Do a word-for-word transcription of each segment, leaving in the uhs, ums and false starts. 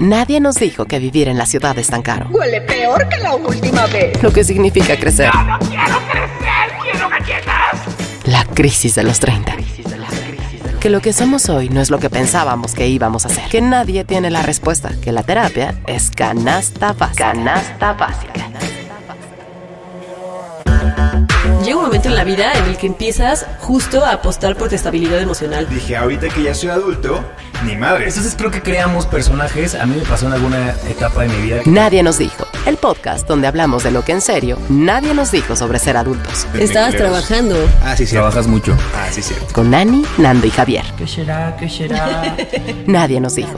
Nadie nos dijo que vivir en la ciudad es tan caro. Huele peor que la última vez. Lo que significa crecer. ¡No, no quiero crecer! ¡Quiero galletas! La crisis de los treinta. Que lo que somos hoy no es lo que pensábamos que íbamos a ser. Que nadie tiene la respuesta. Que la terapia es canasta básica. Canasta básica. Llega un momento en la vida en el que empiezas justo a apostar por tu estabilidad emocional. Dije, ahorita que ya soy adulto, ni madre. Entonces creo que creamos personajes. A mí me pasó en alguna etapa de mi vida. Nadie nos dijo. El podcast donde hablamos de lo que en serio nadie nos dijo sobre ser adultos. Estabas trabajando. Ah, sí, sí. Trabajas mucho. Ah, sí, cierto. Con Nani, Nando y Javier. ¿Qué será? ¿Qué será? Nadie nos dijo.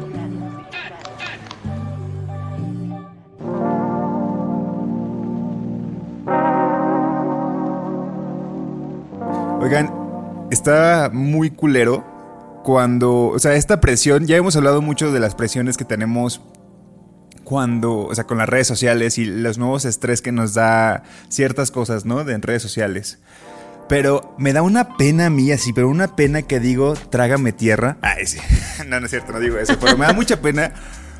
Oigan, está muy culero cuando, o sea, esta presión, ya hemos hablado mucho de las presiones que tenemos cuando, o sea, con las redes sociales y los nuevos estrés que nos da ciertas cosas, ¿no? De en redes sociales. Pero me da una pena a mí, así, pero una pena que digo, trágame tierra. Ay, sí. No, no es cierto, no digo eso, pero me da mucha pena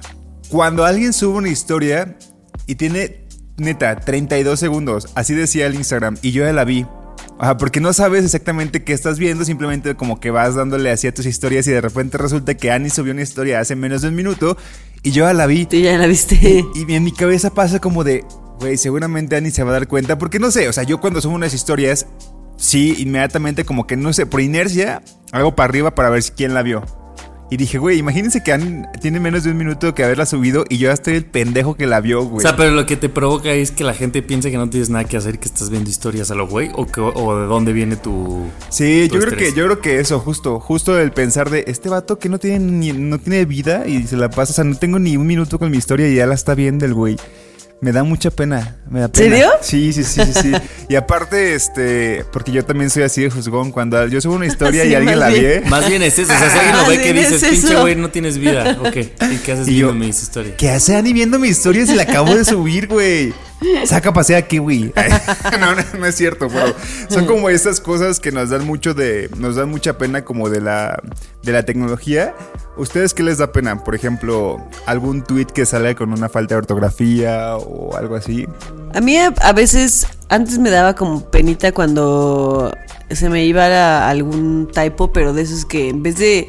cuando alguien sube una historia y tiene, neta, treinta y dos segundos. Así decía el Instagram y yo ya la vi. Ajá, porque no sabes exactamente qué estás viendo, simplemente como que vas dándole así a tus historias y de repente resulta que Annie subió una historia hace menos de un minuto y yo ya la vi. Tú ya la viste. Y, y en mi cabeza pasa como de, güey, seguramente Annie se va a dar cuenta, porque no sé, o sea, yo cuando subo unas historias, sí, inmediatamente como que no sé, por inercia, hago para arriba para ver si quién la vio. Y dije, güey, imagínense que Annie tiene menos de un minuto que haberla subido y yo ya estoy el pendejo que la vio, güey. O sea, pero lo que te provoca es que la gente piense que no tienes nada que hacer, que estás viendo historias a lo güey, o, que, o de dónde viene tu... Sí, tu yo creo estrés. que yo creo que eso, justo, justo el pensar de este vato que no tiene ni, no tiene vida y se la pasa, o sea, no tengo ni un minuto con mi historia y ya la está viendo el güey. Me da mucha pena, me da pena. ¿Serio? Sí, sí, sí, sí, sí. Y aparte, este, porque yo también soy así de juzgón, cuando yo subo una historia Sí, y alguien más la bien. ve. Más bien es eso, o sea, si alguien lo Más ve que bien dices, es pinche eso. güey, no tienes vida, ok, ¿y qué haces Y yo- viendo mis historias? ¿Qué hace Ani viendo mi historia si la acabo de subir, güey? Saca pasea aquí, güey. No, no, no es cierto, pero son como estas cosas que nos dan mucho de, nos dan mucha pena como de la, de la tecnología. ¿Ustedes qué les da pena? Por ejemplo, algún tweet que sale con una falta de ortografía o algo así. A mí a, a veces, antes me daba como penita cuando se me iba a algún typo, pero de esos que en vez de,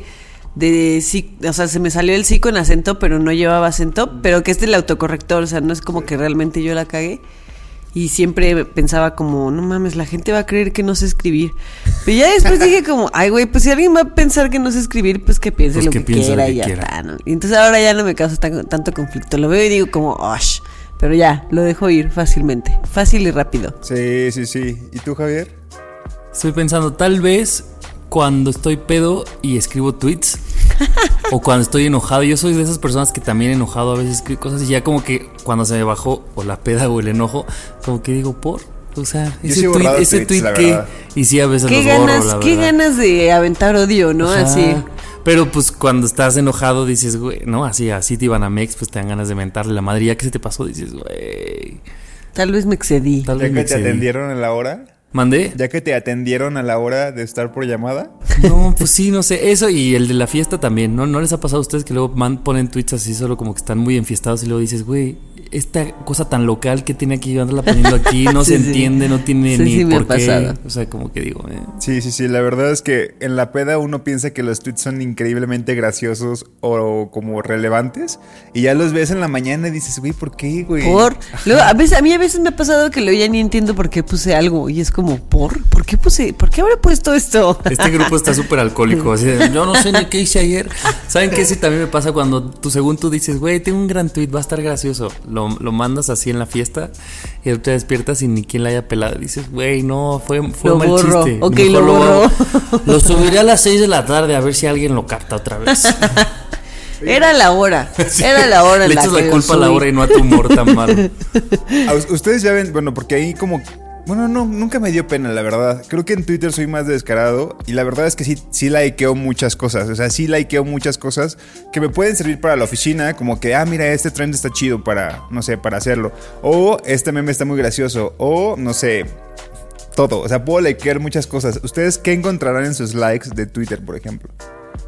de sí, o sea, se me salió el sí con acento, pero no llevaba acento, pero que es del autocorrector, o sea, no es como que realmente yo la cagué. Y siempre pensaba como, no mames, la gente va a creer que no sé escribir. Pero ya después dije como, ay güey, pues si alguien va a pensar que no sé escribir, pues que piense Pues lo que que, piense quiera lo que y ya quiera. está, ¿no? Y entonces ahora ya no me causa tan- tanto conflicto. Lo veo y digo como, osh, pero ya, lo dejo ir fácilmente, fácil y rápido. Sí, sí, sí. ¿Y tú, Javier? Estoy pensando, tal vez cuando estoy pedo y escribo tweets o cuando estoy enojado. Yo soy de esas personas que también enojado a veces escribo cosas y ya como que cuando se me bajó o la peda o el enojo, como que digo, por, o sea, Yo ese sí he tweet, borrado ese tweets, tweet la que... verdad. Y sí, a veces ¿Qué los borro, ganas, la qué verdad. ganas de aventar odio, no? Ajá. Así. Pero pues cuando estás enojado dices, güey, no, así, así te iban a Mex, pues te dan ganas de mentarle la madre. Ya que se te pasó, dices, güey, Tal vez me excedí. tal ¿Ya vez que me te excedí. atendieron a la hora? ¿Mandé? ¿Ya que te atendieron a la hora de estar por llamada? No, pues sí, no sé. Eso y el de la fiesta también. ¿No, ¿No les ha pasado a ustedes que luego man, ponen tweets así solo como que están muy enfiestados y luego dices, güey, esta cosa tan local que tiene aquí, andarla poniendo aquí, no Sí, se sí. entiende, no tiene Sí, ni sí me por ha qué. pasado. O sea, como que digo, eh. Sí, sí, sí, la verdad es que en la peda uno piensa que los tweets son increíblemente graciosos o como relevantes y ya los ves en la mañana y dices, güey, ¿por qué, güey? Por. Luego, a veces, a mí a veces me ha pasado que luego ya ni entiendo por qué puse algo. Y es como, ¿por? ¿Por qué puse? ¿Por qué habré puesto esto? Este grupo está súper alcohólico. Así de, yo no sé ni qué hice ayer. ¿Saben qué? Sí, también me pasa cuando tú, según tú dices, güey, tengo un gran tweet, va a estar gracioso. Lo, lo mandas así en la fiesta y te despiertas y ni quien la haya pelado. Dices, güey, no, fue, fue Lo un mal borro. chiste. Ok, Mejor lo borro. Lo subiré a las seis de la tarde a ver si alguien lo capta otra vez. Era la hora. Era la hora en Le la echas que la lo culpa a la subí. hora y no a tu humor tan malo. A us- Ustedes ya ven, bueno, porque ahí como... Bueno, no, nunca me dio pena, la verdad. Creo que en Twitter soy más descarado y la verdad es que sí, sí likeo muchas cosas. O sea, sí likeo muchas cosas que me pueden servir para la oficina, como que, ah, mira, este trend está chido para, no sé, para hacerlo. O este meme está muy gracioso. O, no sé, todo. O sea, puedo likear muchas cosas. ¿Ustedes qué encontrarán en sus likes de Twitter, por ejemplo?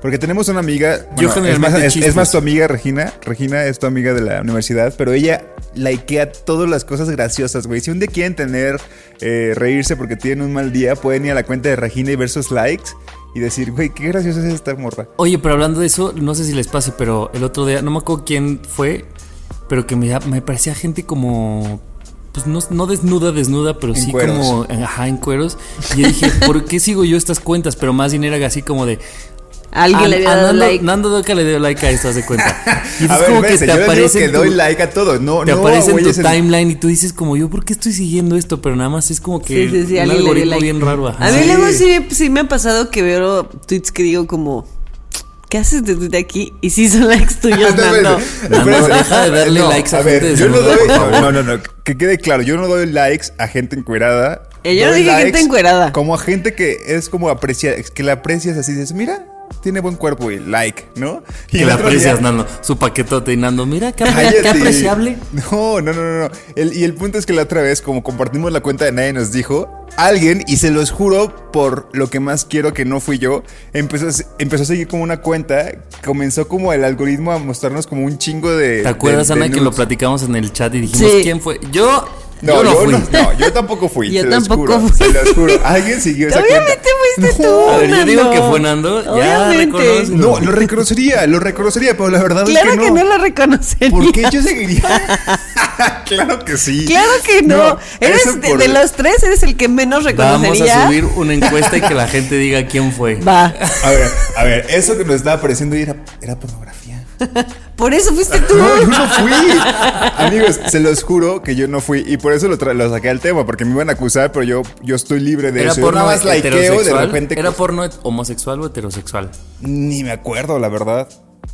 Porque tenemos una amiga. Bueno, Yo generalmente es, más, es, chistes. es más tu amiga Regina. Regina es tu amiga de la universidad, pero ella likea todas las cosas graciosas, güey. Si un día quieren tener, eh, reírse porque tienen un mal día, pueden ir a la cuenta de Regina y ver sus likes y decir, güey, qué graciosa es esta morra. Oye, pero hablando de eso, no sé si les pase, pero el otro día, no me acuerdo quién fue, pero que me, me parecía gente como... Pues no, no desnuda, desnuda, pero En sí cueros. como... Ajá, en cueros. Y yo dije, ¿por qué sigo yo estas cuentas? Pero más bien era así como de... Alguien a- le había a dado Nando, like. Nando Doca le dio like a esto, haz de cuenta. Y A es ver, como que espérense, te yo les aparece digo en que tu- doy like a todo. No, te no, aparece en tu güeyes, en- timeline y tú dices como yo, ¿por qué estoy siguiendo esto? Pero nada más es como que Sí, sí, sí, un alguien le dio algoritmo like. bien raro. ajá. A mí Sí. luego sí, sí me ha pasado que veo tweets que digo como, ¿qué haces de tweet aquí? Y sí son likes tuyos, Nando. Nando, Espérense. deja de darle likes a ver, gente yo no desnuda, doy, por favor. no, no, no, que quede claro, yo no doy likes a gente encuerada. Eh, yo no Doy dije gente likes encuerada. Como a gente que es como aprecia, que la aprecias así, dices, mira, tiene buen cuerpo y like, ¿no? Y Que el la otro aprecias, día- Nando. Su paquetote y Nando, mira, qué, Cállate. qué apreciable. No, no, no, no. no. El- y el punto es que la otra vez, como compartimos la cuenta de Nadie Nos Dijo, alguien, y se los juro por lo que más quiero que no fui yo, empezó a, se- empezó a seguir como una cuenta, comenzó como el algoritmo a mostrarnos como un chingo de... ¿Te acuerdas, de- de Ana, que lo nudes. platicamos en el chat y dijimos Sí. quién fue? Yo, No, yo no yo fui. no, no, yo tampoco fui. Yo se los tampoco juro, fui. Se los juro. Alguien siguió esa Obviamente cuenta. fuiste No. tú, A ver, yo digo Nando. que fue Nando. Ya Obviamente. reconoce. No, lo reconocería, lo reconocería, pero la verdad Claro es que que no. no lo reconocería. ¿Por qué yo seguiría? Claro que sí. Claro que no. No, eres eso de, por- de los tres, eres el que menos Vamos reconocería. a subir una encuesta y que la gente diga quién fue. Va. A ver, a ver, eso que nos estaba apareciendo ahí era, era pornografía. Por eso fuiste tú. No, yo no fui. Amigos, se los juro que yo no fui. Y por eso lo, tra- lo saqué al tema, porque me iban a acusar, pero yo, yo estoy libre de ¿Era eso. Yo porno nada más likeo de heterosexual? repente. ¿Era cosas- porno homosexual o heterosexual? Ni me acuerdo, la verdad.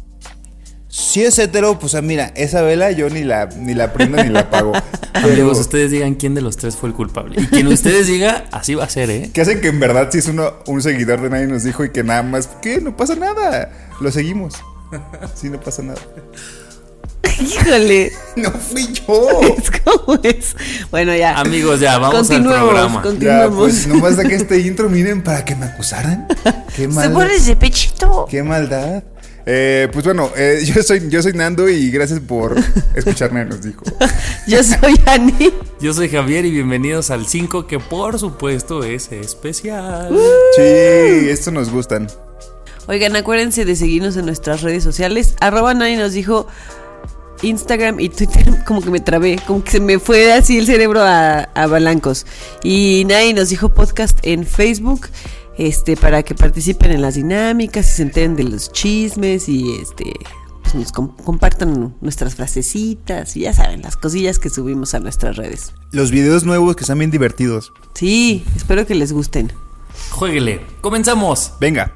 Si es hetero, pues ah, mira, esa vela yo ni la, ni la prendo ni la apago. Pero Amigos, ustedes digan quién de los tres fue el culpable. Y quien ustedes diga, así va a ser, ¿eh? que hacen que en verdad si es uno un seguidor de Nadie Nos Dijo y que nada más, ¿qué? No pasa nada. Lo seguimos. Sí, no pasa nada. Híjole. No fui yo. Es como es. Bueno, ya. Amigos, ya, vamos al Continuemos, programa. Ya, continuemos. pues nomás saqué este intro, miren, para que me acusaran. Qué Se mal. pones de pechito. Qué maldad. Eh, pues bueno, eh, yo soy yo soy Nando y gracias por escucharme, nos dijo. Yo soy Ani. Yo soy Javier y bienvenidos al cinco, que por supuesto es especial. Sí, esto nos gustan. Oigan, acuérdense de seguirnos en nuestras redes sociales. Arroba Nadie Nos Dijo. Instagram y Twitter, como que me trabé, como que se me fue así el cerebro a, a balancos. Y Nadie Nos Dijo podcast en Facebook, este, para que participen en las dinámicas y se enteren de los chismes y este, pues nos com- compartan nuestras frasecitas y ya saben, las cosillas que subimos a nuestras redes. Los videos nuevos que están bien divertidos. Sí, espero que les gusten. Jueguele, comenzamos. Venga.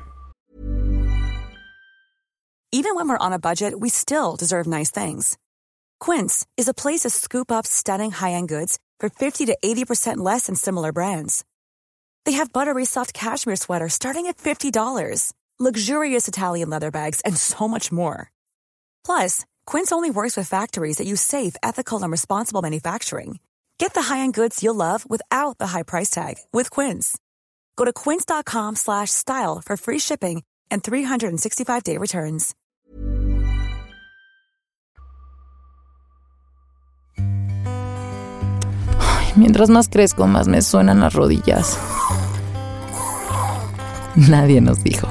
Even when we're on a budget, we still deserve nice things. Quince is a place to scoop up stunning high-end goods for fifty to eighty percent less than similar brands. They have buttery soft cashmere sweaters starting at fifty dollars, luxurious Italian leather bags, and so much more. Plus, Quince only works with factories that use safe, ethical, and responsible manufacturing. Get the high-end goods you'll love without the high price tag with Quince. Go to quince.com slash style for free shipping and three sixty-five day returns. Mientras más crezco, más me suenan las rodillas. Nadie nos dijo.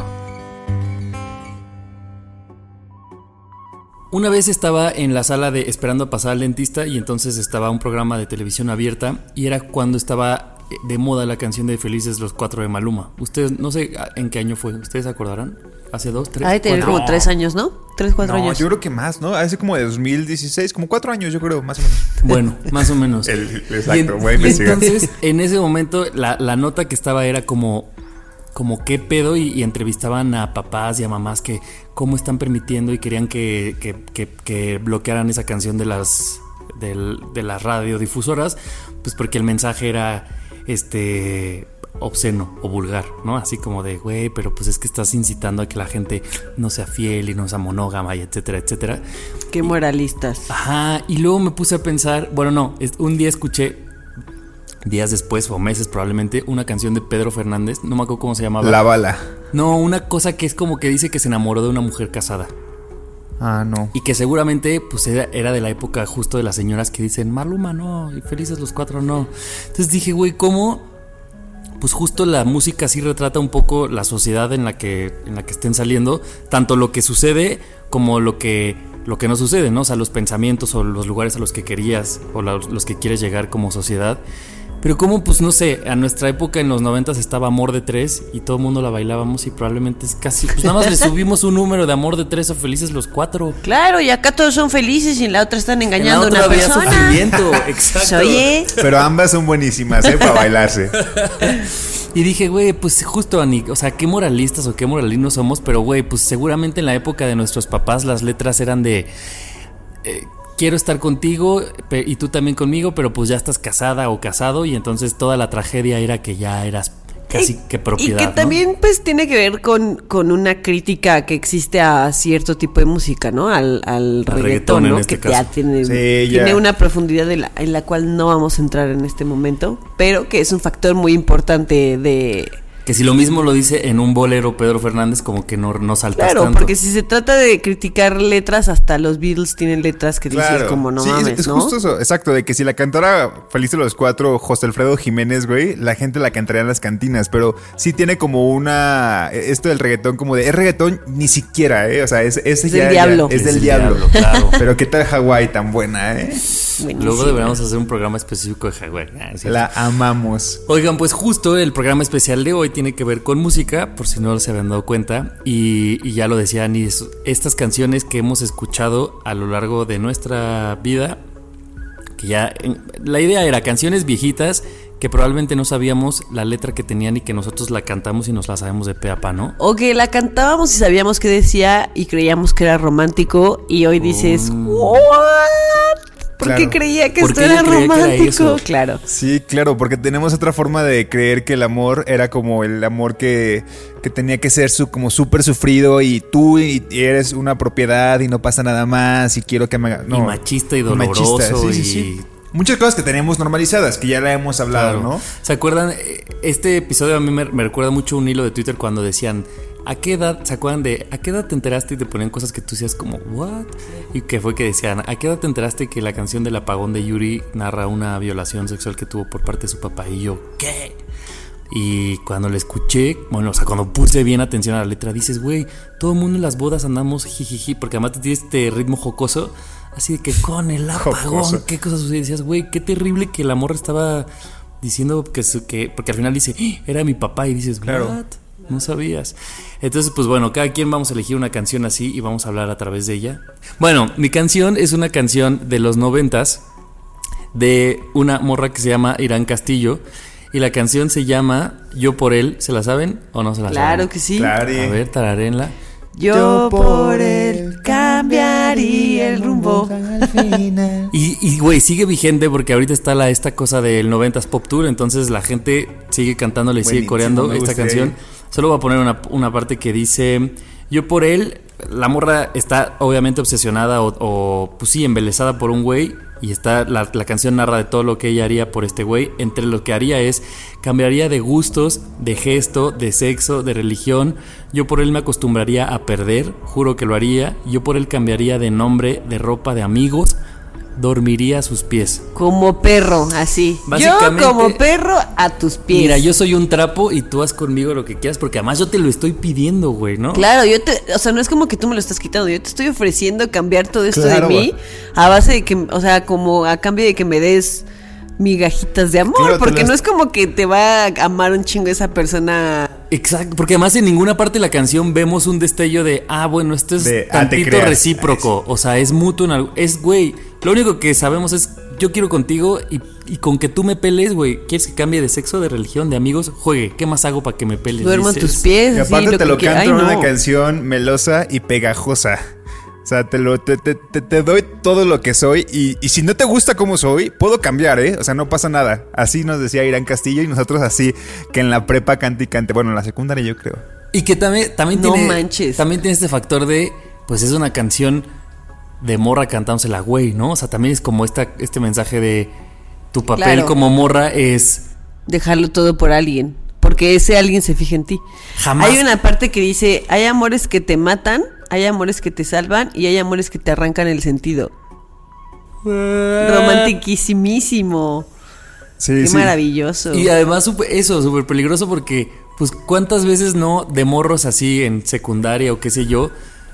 Una vez estaba en la sala de esperando a pasar al dentista y entonces estaba un programa de televisión abierta y era cuando estaba de moda la canción de Felices los Cuatro de Maluma. Ustedes, no sé en qué año fue, ¿ustedes se acordarán? ¿Hace dos, tres, Ha de tener cuatro? como tres años, ¿no? Tres, cuatro No, años. yo creo que más, ¿no? Hace como de dos mil dieciséis, como cuatro años, yo creo, más o menos. Bueno, más o menos. El- exacto, Y en- voy a y investigar. entonces, en ese momento, la, la nota que estaba era como, como qué pedo, y, y entrevistaban a papás y a mamás que cómo están permitiendo y querían que, que, que, que bloquearan esa canción de las, del- de las radiodifusoras, pues porque el mensaje era este obsceno o vulgar, ¿no? Así como de, güey, pero pues es que estás incitando a que la gente no sea fiel y no sea monógama y etcétera, etcétera. Qué moralistas. Ajá, y luego me puse a pensar, bueno, no, es- un día escuché, días después o meses probablemente, una canción de Pedro Fernández, no me acuerdo cómo se llamaba. La bala. No, una cosa que es como que dice que se enamoró de una mujer casada. Ah, no. Y que seguramente pues era, era de la época justo de las señoras que dicen Maluma no, y Felices los Cuatro no. Entonces dije, güey, ¿cómo? Pues justo la música sí retrata un poco la sociedad en la que, en la que estén saliendo, tanto lo que sucede como lo que, lo que no sucede, ¿no? O sea, los pensamientos o los lugares a los que querías o los, los que quieres llegar como sociedad. Pero como, pues no sé, a nuestra época en los noventas estaba Amor de Tres y todo el mundo la bailábamos y probablemente es casi, pues nada más le subimos un número de Amor de Tres a Felices los Cuatro. Claro, y acá todos son felices y en la otra están engañando a una una persona. Sufrimiento, exacto. Oye. Pero ambas son buenísimas, ¿eh? Para bailarse. Y dije, güey, pues justo, Ani, o sea, qué moralistas o qué moralinos somos, pero güey, pues seguramente en la época de nuestros papás las letras eran de... Eh, quiero estar contigo y tú también conmigo, pero pues ya estás casada o casado y entonces toda la tragedia era que ya eras casi que propiedad. Y que ¿no? también pues tiene que ver con, con una crítica que existe a cierto tipo de música, ¿no? Al, al reggaetón, reggaetón, ¿no? en este que caso. ya tiene, Sí, tiene ya. una profundidad de la, en la cual no vamos a entrar en este momento, pero que es un factor muy importante de... Que si lo mismo lo dice en un bolero Pedro Fernández, como que no, no saltas Claro, tanto. porque si se trata de criticar letras, hasta los Beatles tienen letras que Claro. dices como no Sí, es- mames, es ¿no? justo eso, exacto, de que si la cantara Felices los Cuatro José Alfredo Jiménez, güey, la gente la cantaría en las cantinas, pero sí tiene como una, esto del reggaetón como de, es reggaetón ni siquiera, ¿eh? O sea, es, ese Es ya- del ya- diablo. es Es del del diablo, diablo, claro. Pero qué tal Hawái tan buena, ¿eh? Buenísimo. Luego deberíamos hacer un programa específico de Hawái. Ah, ¿es cierto? La amamos. Oigan, pues justo el programa especial de hoy tiene que ver con música, por si no se habían dado cuenta, y, y ya lo decía Ani, es- estas canciones que hemos escuchado a lo largo de nuestra vida, que ya, en- la idea era canciones viejitas que probablemente no sabíamos la letra que tenían y que nosotros la cantamos y nos la sabemos de pe a pa, ¿no? O que la cantábamos y sabíamos qué decía y creíamos que era romántico y hoy dices, ¿what? ¿Por Claro. qué creía que ¿Por esto qué era yo creía que era romántico? eso? Claro. Sí, claro, porque tenemos otra forma de creer que el amor era como el amor que, que tenía que ser su, como súper sufrido y tú y, y eres una propiedad y no pasa nada más y quiero que me haga... No, Y machista y doloroso machista, sí, sí, y... sí. Muchas cosas que tenemos normalizadas, que ya la hemos hablado, Claro. ¿no? ¿Se acuerdan? Este episodio a mí me, me recuerda mucho un hilo de Twitter cuando decían, ¿a qué edad, se acuerdan de, a qué edad te enteraste y te ponían cosas que tú decías como, what? Y que fue que decían, ¿a qué edad te enteraste que la canción del apagón de Yuri narra una violación sexual que tuvo por parte de su papá? Y yo, ¿qué? Y cuando la escuché, bueno, o sea, cuando puse bien atención a la letra, dices, güey, todo el mundo en las bodas andamos jijiji, porque además te tiene este ritmo jocoso, así de que con el apagón, Jocoso. ¿qué cosas sucedían? Decías, güey, qué terrible que el amor estaba diciendo que, su- que porque al final dice, ¡Ah! Era mi papá, y dices, Claro. what? No sabías. Entonces, pues bueno, cada quien vamos a elegir una canción así y vamos a hablar a través de ella. Bueno, mi canción es una canción de los noventas de una morra que se llama Irán Castillo. Y la canción se llama Yo por él. ¿Se la saben o no se la saben? Claro que sí. Claro. A ver, tararenla. Yo por él cambiaría el rumbo. Y, y, güey, sigue vigente porque ahorita está la, esta cosa del noventas Pop Tour. Entonces la gente sigue cantándole y sigue Buenísimo, coreando me esta gusta canción. ahí. Solo voy a poner una, una parte que dice Yo por él. La morra está obviamente obsesionada o, o pues sí, embelesada por un güey. Y está la, la canción narra de todo lo que ella haría por este güey. Entre lo que haría es cambiaría de gustos, de gesto, de sexo, de religión. Yo por él me acostumbraría a perder, juro que lo haría. Yo por él cambiaría de nombre, de ropa, de amigos. Dormiría a sus pies. Como perro, así. Básicamente- Yo como perro a tus pies. Mira, yo soy un trapo y tú haz conmigo lo que quieras, porque además yo te lo estoy pidiendo, güey, ¿no? Claro, yo te, o sea, no es como que tú me lo estás quitando, yo te estoy ofreciendo cambiar todo esto Claro, de mí güey. a base de que, o sea, como a cambio de que me des migajitas de amor, Claro, te porque las- no es como que te va a amar un chingo esa persona. Exacto, porque además en ninguna parte de la canción vemos un destello de, ah, bueno, esto es De, ah, te tantito creas. recíproco, o sea, es mutuo, en algo- es, güey, lo único que sabemos es, yo quiero contigo y, y con que tú me peles, güey, ¿quieres que cambie de sexo, de religión, de amigos? Juegue, ¿qué más hago para que me peles? Duermo en Dices. tus pies, Y así, aparte te que lo quieras. canto Ay, en una no. canción melosa y pegajosa. O sea, te, lo, te, te, te- te doy todo lo que soy y, y si no te gusta como soy, puedo cambiar, ¿eh? O sea, no pasa nada. Así nos decía Irán Castillo y nosotros así que en la prepa cante y cante. Bueno, en la secundaria yo creo. Y que también, también No tiene. manches. También tiene este factor de. Pues es una canción de morra cantándosela, güey, ¿no? O sea, también es como esta, este mensaje de. Tu papel Claro. como morra es. Dejarlo todo por alguien. porque ese alguien se fija en ti. Jamás. Hay una parte que dice, hay amores que te matan, hay amores que te salvan y hay amores que te arrancan el sentido. Romantiquísimísimo. Sí, Qué sí. maravilloso. Y además super- eso, súper peligroso porque, pues, ¿cuántas veces no de morros así en secundaria o qué sé yo?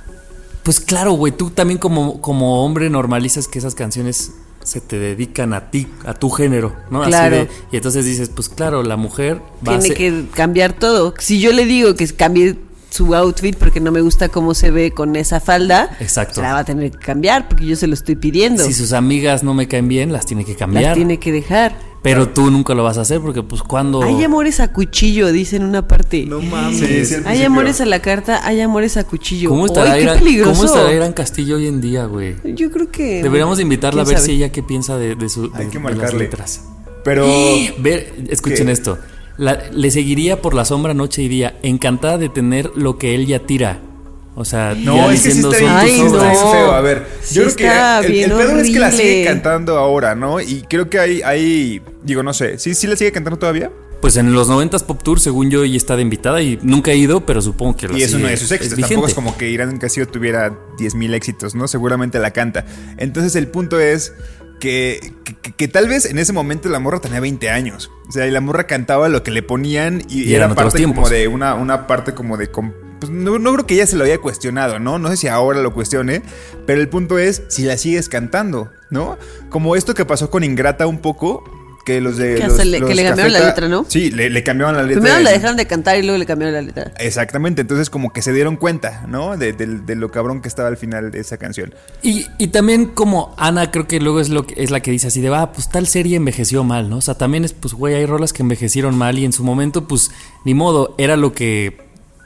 Pues claro, güey, tú también como, como hombre normalizas que esas canciones se te dedican a ti, a tu género, ¿no? Claro. Así de, y entonces dices, pues claro, la mujer va a Tiene ser- que cambiar todo. Si yo le digo que cambie su outfit porque no me gusta cómo se ve con esa falda, Exacto. la va a tener que cambiar porque yo se lo estoy pidiendo. Si sus amigas no me caen bien, las tiene que cambiar. Las tiene que dejar. Pero tú nunca lo vas a hacer porque, pues, cuando... Hay amores a cuchillo, dice en una parte. No mames. Sí, sí, al Hay principio. amores a la carta, hay amores a cuchillo. ¿Cómo estará, ¡Ay, qué Irán, peligroso! ¿Cómo estará Irán Castillo hoy en día, güey? Yo creo que... Deberíamos invitarla a ¿quién ver sabe? si ella qué piensa de, de, su, de, Hay que de las marcarle. letras. Pero... Ver, escuchen ¿Qué? esto. La- le seguiría por la sombra noche y día, encantada de tener lo que él ya tira. O sea, No, ya es que sí diciendo está bien, son Ay, tus sí está obras. bien no. feo. A ver, Sí yo creo está que el, bien el pedo es que la sigue horrible. cantando ahora, ¿no? Y creo que hay, hay digo, no sé, ¿sí, sí la sigue cantando todavía? Pues en los noventas Pop Tour, según yo, ella está de invitada y nunca he ido, pero supongo que la Y es uno sigue- de sus éxitos. es Tampoco vigente. es como que Irán Castillo tuviera diez mil éxitos, ¿no? Seguramente la canta. Entonces el punto es que, que, que- que tal vez en ese momento la morra tenía veinte años. O sea, y la morra cantaba lo que le ponían y, Y era eran otros parte tiempos. como de una, una parte como de... com- Pues no, no creo que ella se lo haya cuestionado, ¿no? No sé si ahora lo cuestione, pero el punto es si la sigues cantando, ¿no? Como esto que pasó con Ingrata un poco, que los de... Que los, hasta le- que los le cambiaron la Cafeta- letra, ¿no? Sí, le, le cambiaron la letra. Primero en- la dejaron de cantar y luego le cambiaron la letra. Exactamente, entonces como que se dieron cuenta, ¿no? De, de- de lo cabrón que estaba al final de esa canción. Y, y también como Ana creo que luego es lo que es la que dice así de, ah, pues tal serie envejeció mal, ¿no? O sea, también es, pues, güey, hay rolas que envejecieron mal y en su momento, pues, ni modo, era lo que...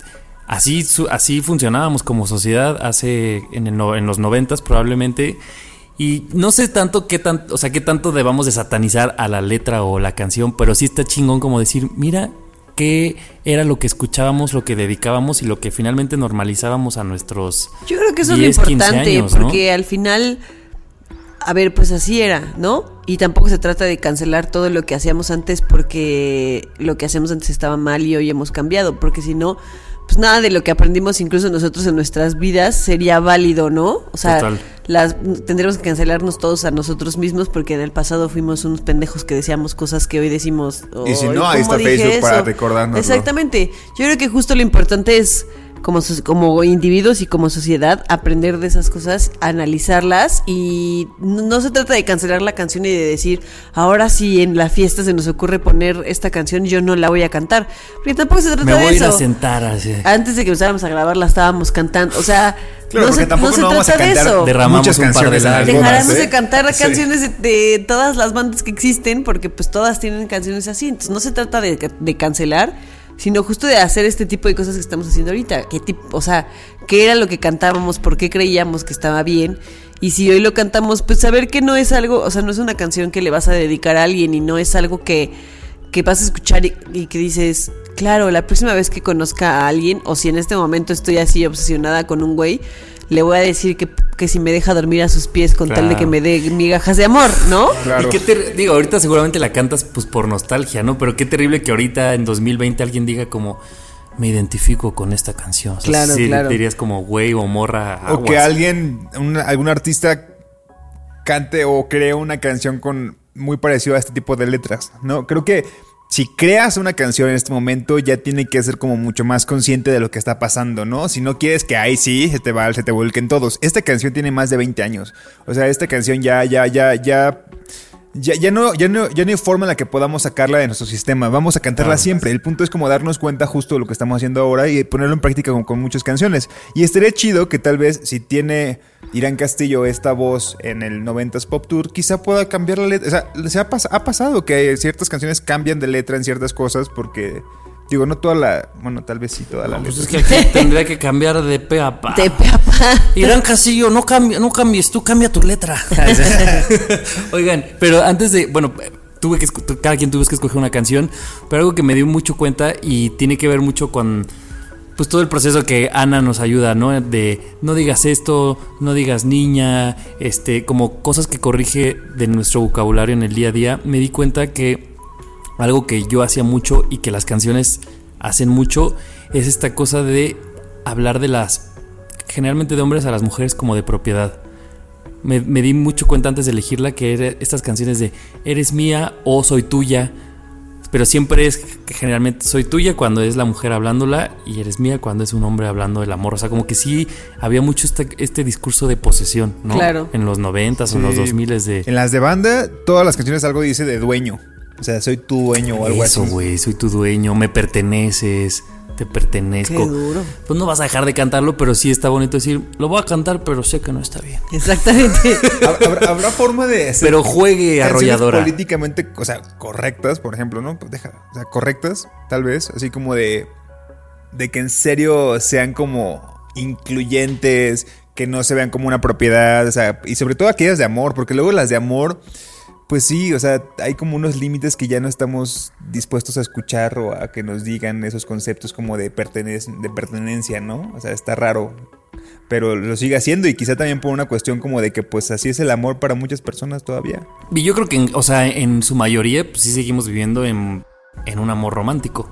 Así, su- así funcionábamos como sociedad hace, en, el no- en los noventas probablemente. Y no sé tanto qué tan, o sea, qué tanto debamos de satanizar a la letra o la canción, pero sí está chingón como decir, mira qué era lo que escuchábamos, lo que dedicábamos y lo que finalmente normalizábamos a nuestros Yo creo que eso diez, es lo quince importante, años, ¿no? porque al final, a ver, pues así era, ¿no? Y tampoco se trata de cancelar todo lo que hacíamos antes porque lo que hacíamos antes estaba mal y hoy hemos cambiado, porque si no, pues nada de lo que aprendimos incluso nosotros en nuestras vidas sería válido, ¿no? O sea, Total. las tendríamos que cancelarnos todos a nosotros mismos porque en el pasado fuimos unos pendejos que decíamos cosas que hoy decimos. Y si "Ay, no, ahí ¿cómo está dije Facebook para eso?". recordárnoslo. Exactamente. Yo creo que justo lo importante es como, so- como individuos y como sociedad aprender de esas cosas, analizarlas y no, no se trata de cancelar la canción y de decir, ahora si en la fiesta se nos ocurre poner esta canción, yo no la voy a cantar. Porque tampoco se trata Me de voy a ir eso. a sentar así. Antes de que empezáramos a grabar la estábamos cantando, o sea, Claro, no porque se, tampoco no se no vamos a trata de cantar eso. Derramamos muchas un par de canciones en las lágrimas. bodas, Dejaremos ¿eh? de cantar Sí. canciones de, de todas las bandas que existen porque pues todas tienen canciones así. Entonces no se trata de, de cancelar, sino justo de hacer este tipo de cosas que estamos haciendo ahorita. ¿Qué tipo, o sea, qué era lo que cantábamos? ¿Por qué creíamos que estaba bien? Y si hoy lo cantamos, pues saber que no es algo, o sea, no es una canción que le vas a dedicar a alguien y no es algo que, que vas a escuchar y, y que dices, claro, la próxima vez que conozca a alguien, o si en este momento estoy así obsesionada con un güey, le voy a decir que, que si me deja dormir a sus pies con tal de Claro. que me dé migajas de amor, ¿no? Claro. Y qué ter- digo, ahorita seguramente la cantas pues por nostalgia, ¿no? Pero qué terrible que ahorita en dos mil veinte alguien diga como me identifico con esta canción. O sea, Claro, sí, claro. dirías como güey o morra. O que aguas. alguien, un- algún artista cante o cree una canción con muy parecido a este tipo de letras, ¿no? Creo que si creas una canción en este momento ya tiene que ser como mucho más consciente de lo que está pasando, ¿no? Si no quieres que ahí sí se te va, se te vuelquen todos. Esta canción tiene más de veinte años. O sea, esta canción ya, ya, ya, ya... Ya, ya, no, ya, no, ya no hay forma en la que podamos sacarla de nuestro sistema. Vamos a cantarla Claro. siempre. El punto es como darnos cuenta justo de lo que estamos haciendo ahora y ponerlo en práctica con, con muchas canciones. Y estaría chido que tal vez si tiene Irán Castillo esta voz en el noventas Pop Tour, quizá pueda cambiar la letra. O sea, se ha, pas- ha pasado que ciertas canciones cambian de letra en ciertas cosas porque... Digo, no toda la... Bueno, tal vez sí toda la No, pues letra. es que aquí tendría que cambiar de pe a pa. De pe a pa. Irán Castillo, no, cambi- no cambies, tú cambia tu letra. Oigan, pero antes de, bueno, tuve que esco- cada quien tuvo que escoger una canción, pero algo que me dio mucho cuenta y tiene que ver mucho con pues todo el proceso que Ana nos ayuda, ¿no? De no digas esto, no digas niña, este, como cosas que corrige de nuestro vocabulario en el día a día. Me di cuenta que algo que yo hacía mucho y que las canciones hacen mucho, es esta cosa de hablar de las, generalmente de hombres a las mujeres como de propiedad. Me, me di mucho cuenta antes de elegirla que era estas canciones de eres mía o soy tuya, pero siempre es que generalmente soy tuya cuando es la mujer hablándola y eres mía cuando es un hombre hablando del amor. O sea, como que sí había mucho este, este discurso de posesión, ¿no? Claro. En los noventas o en los dos miles de... En las de banda, todas las canciones algo dice de dueño. O sea, soy tu dueño o algo Eso, así. Eso, güey, soy tu dueño, me perteneces, te pertenezco. Qué duro. Pues no vas a dejar de cantarlo, pero sí está bonito decir, lo voy a cantar, pero sé que no está bien. Exactamente. ¿Habrá, habrá forma de hacer pero juegue arrolladora. Políticamente, o sea, correctas, por ejemplo, ¿no? Pues deja, o sea, correctas, tal vez, así como de, de que en serio sean como incluyentes, que no se vean como una propiedad, o sea, y sobre todo aquellas de amor, porque luego las de amor... Pues sí, o sea, hay como unos límites que ya no estamos dispuestos a escuchar o a que nos digan esos conceptos como de, pertene- de pertenencia, ¿no? O sea, está raro, pero lo sigue haciendo y quizá también por una cuestión como de que pues así es el amor para muchas personas todavía. Y yo creo que, en, o sea, en su mayoría pues sí seguimos viviendo en, en un amor romántico.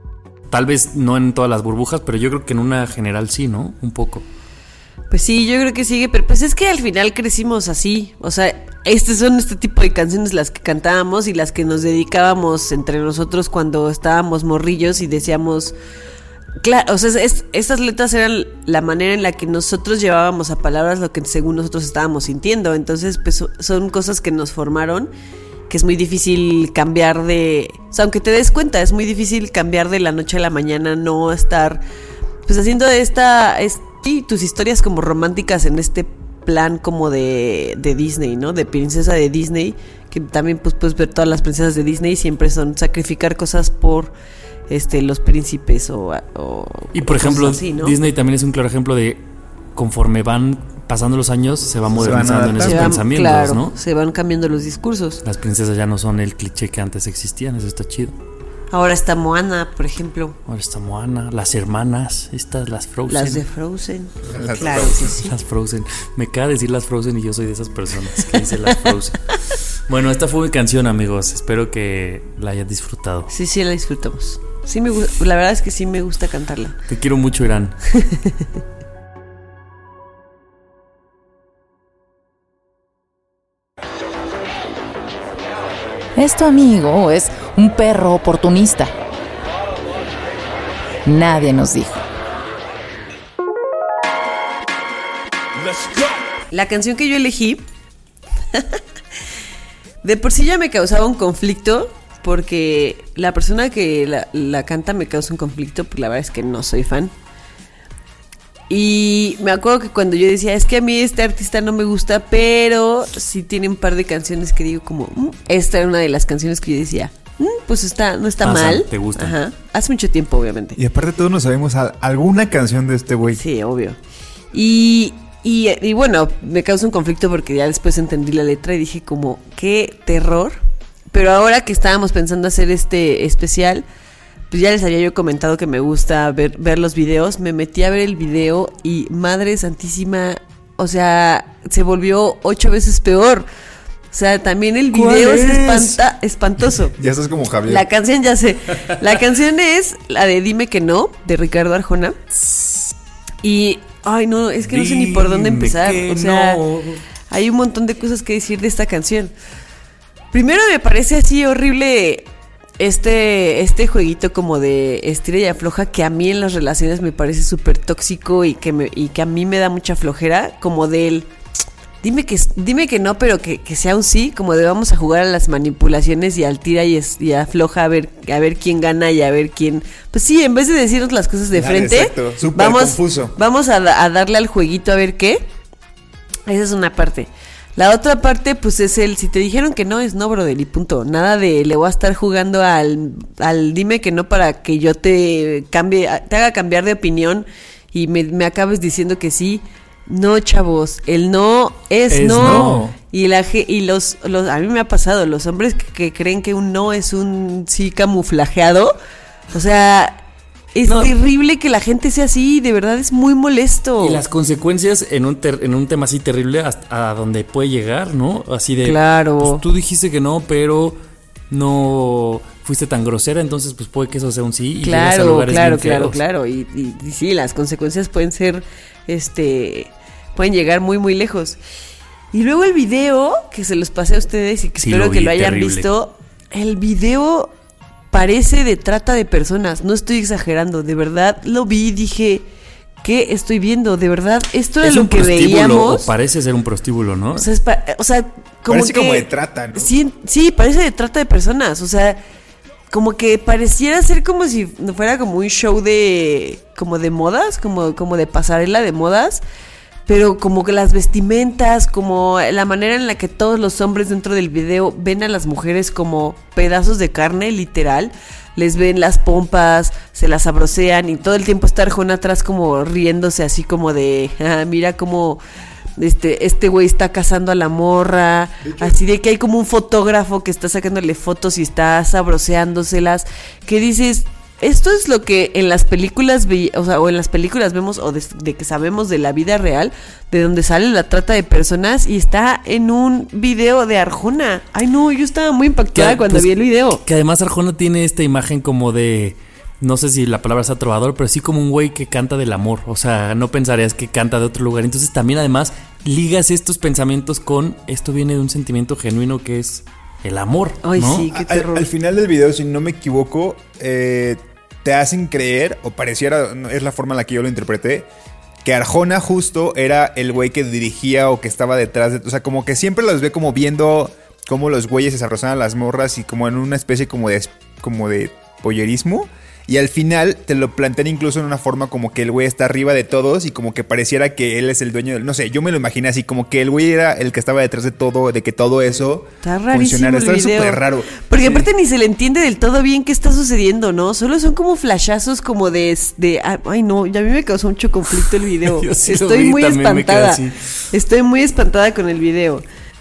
Tal vez no en todas las burbujas, pero yo creo que en una general sí, ¿no? Un poco. Pues sí, yo creo que sigue, pero pues es que al final crecimos así, o sea, estos son este tipo de canciones las que cantábamos y las que nos dedicábamos entre nosotros cuando estábamos morrillos y decíamos, claro, o sea, es, estas letras eran la manera en la que nosotros llevábamos a palabras lo que según nosotros estábamos sintiendo, entonces pues son cosas que nos formaron, que es muy difícil cambiar de, o sea, aunque te des cuenta, es muy difícil cambiar de la noche a la mañana, no estar pues haciendo esta... esta y tus historias como románticas en este plan como de, de Disney, ¿no? De princesa de Disney, que también pues puedes ver todas las princesas de Disney siempre son sacrificar cosas por este los príncipes o, o y por ejemplo así, ¿no? Disney también es un claro ejemplo de conforme van pasando los años se va modernizando se en esos se van, pensamientos, claro, ¿no? Se van cambiando los discursos. Las princesas ya no son el cliché que antes existían, eso está chido. Ahora está Moana, por ejemplo. Ahora está Moana, las hermanas, estas, las Frozen. Las de Frozen. Las claro Frozen. que sí. Las Frozen. Me caga decir las Frozen y yo soy de esas personas que dicen las Frozen. Bueno, esta fue mi canción, amigos. Espero que la hayan disfrutado. Sí, sí, la disfrutamos. Sí me gusta, la verdad es que sí me gusta cantarla. Te quiero mucho, Irán. ¿Es tu amigo o es un perro oportunista? Nadie nos dijo. La canción que yo elegí de por sí ya me causaba un conflicto porque la persona que la, la canta me causa un conflicto porque la verdad es que no soy fan. Y me acuerdo que cuando yo decía, es que a mí este artista no me gusta, pero sí tiene un par de canciones que digo como, mm, esta era una de las canciones que yo decía, mm, pues está, no está Pasa, mal. te gusta. Ajá. Hace mucho tiempo, obviamente. Y aparte todos nos sabemos a- alguna canción de este güey. Sí, obvio. Y, y, y bueno, me causa un conflicto porque ya después entendí la letra y dije como, qué terror. Pero ahora que estábamos pensando hacer este especial, pues ya les había yo comentado que me gusta ver, ver los videos. Me metí a ver el video y madre santísima, o sea, se volvió ocho veces peor. O sea, también el video es, es? espanta, espantoso. Ya estás como Javier. La canción ya sé. La canción es la de Dime que no, de Ricardo Arjona. Y, ay no, es que no sé ni por dónde Dime empezar. que O sea, no. hay un montón de cosas que decir de esta canción. Primero me parece así horrible este, este jueguito como de estira y afloja que a mí en las relaciones me parece súper tóxico y que, me, y que a mí me da mucha flojera, como del dime que, dime que no, pero que, que sea un sí, como de vamos a jugar a las manipulaciones y al tira y, es, y afloja a ver, a ver quién gana y a ver quién... Pues sí, en vez de decirnos las cosas de Ah, frente, exacto, súper vamos, confuso. vamos a, a darle al jueguito a ver qué. Esa es una parte. La otra parte, pues es el, si te dijeron que no, es no, brother, y punto. Nada de le voy a estar jugando al, al dime que no para que yo te cambie, te haga cambiar de opinión y me, me acabes diciendo que sí. No, chavos, el no es, Es no. no. Y la ge- y los, los, a mí me ha pasado, los hombres que, que creen que un no es un sí camuflajeado, o sea... Es No. terrible que la gente sea así, de verdad es muy molesto. Y las consecuencias en un, ter- en un tema así terrible hasta a donde puede llegar, ¿no? Así de... Claro. Pues tú dijiste que no, pero no fuiste tan grosera, entonces pues puede que eso sea un sí y claro, llegas a lugares claro, bien claro, feos. claro. Y, y, y sí, las consecuencias pueden ser, este, pueden llegar muy, muy lejos. Y luego el video, que se los pasé a ustedes y que Sí, espero lo que vi, lo hayan terrible. visto, el video parece de trata de personas, no estoy exagerando, de verdad lo vi y dije, ¿qué estoy viendo? De verdad, esto era Es lo un que prostíbulo, veíamos. o parece ser un prostíbulo, ¿no? O sea, es pa- o sea, como Parece que, como de trata, ¿no? Sí, sí, parece de trata de personas. O sea, como que pareciera ser como si fuera como un show de. Como de modas, como, como de pasarela de modas. Pero como que las vestimentas, como la manera en la que todos los hombres dentro del video ven a las mujeres como pedazos de carne, literal. Les ven las pompas, se las abrocean y todo el tiempo está Arjona atrás como riéndose así como de, ah, mira cómo este este güey está cazando a la morra, así de que hay como un fotógrafo que está sacándole fotos y está sabroceándoselas, que dices, esto es lo que en las películas ve, o sea, o en las películas vemos o de, de que sabemos de la vida real, de donde sale la trata de personas y está en un video de Arjona. Ay no, yo estaba muy impactada Que, cuando pues, vi el video. Que además Arjona tiene esta imagen como de, no sé si la palabra sea trovador, pero sí como un güey que canta del amor. O sea, no pensarías que canta de otro lugar. Entonces también además ligas estos pensamientos con esto viene de un sentimiento genuino que es el amor, Ay, ¿no? sí, qué Al, terror. al final del video, si no me equivoco, eh, te hacen creer, o pareciera, es la forma en la que yo lo interpreté, que Arjona justo era el güey que dirigía o que estaba detrás de... O sea, como que siempre los ve como viendo cómo los güeyes se sabrosaban a las morras y como en una especie como de, como de pollerismo. Y al final te lo plantean incluso en una forma como que el güey está arriba de todos y como que pareciera que él es el dueño del... No sé, yo me lo imaginé así, como que el güey era el que estaba detrás de todo, de que todo eso Está rarísimo funcionara. el Está video. súper raro. Porque Sí. aparte ni se le entiende del todo bien qué está sucediendo, ¿no? Solo son como flashazos como de... de ay, no, ya a mí me causó mucho conflicto el video. Yo sí lo Estoy vi, muy también me quedé espantada. así. Estoy muy espantada con el video.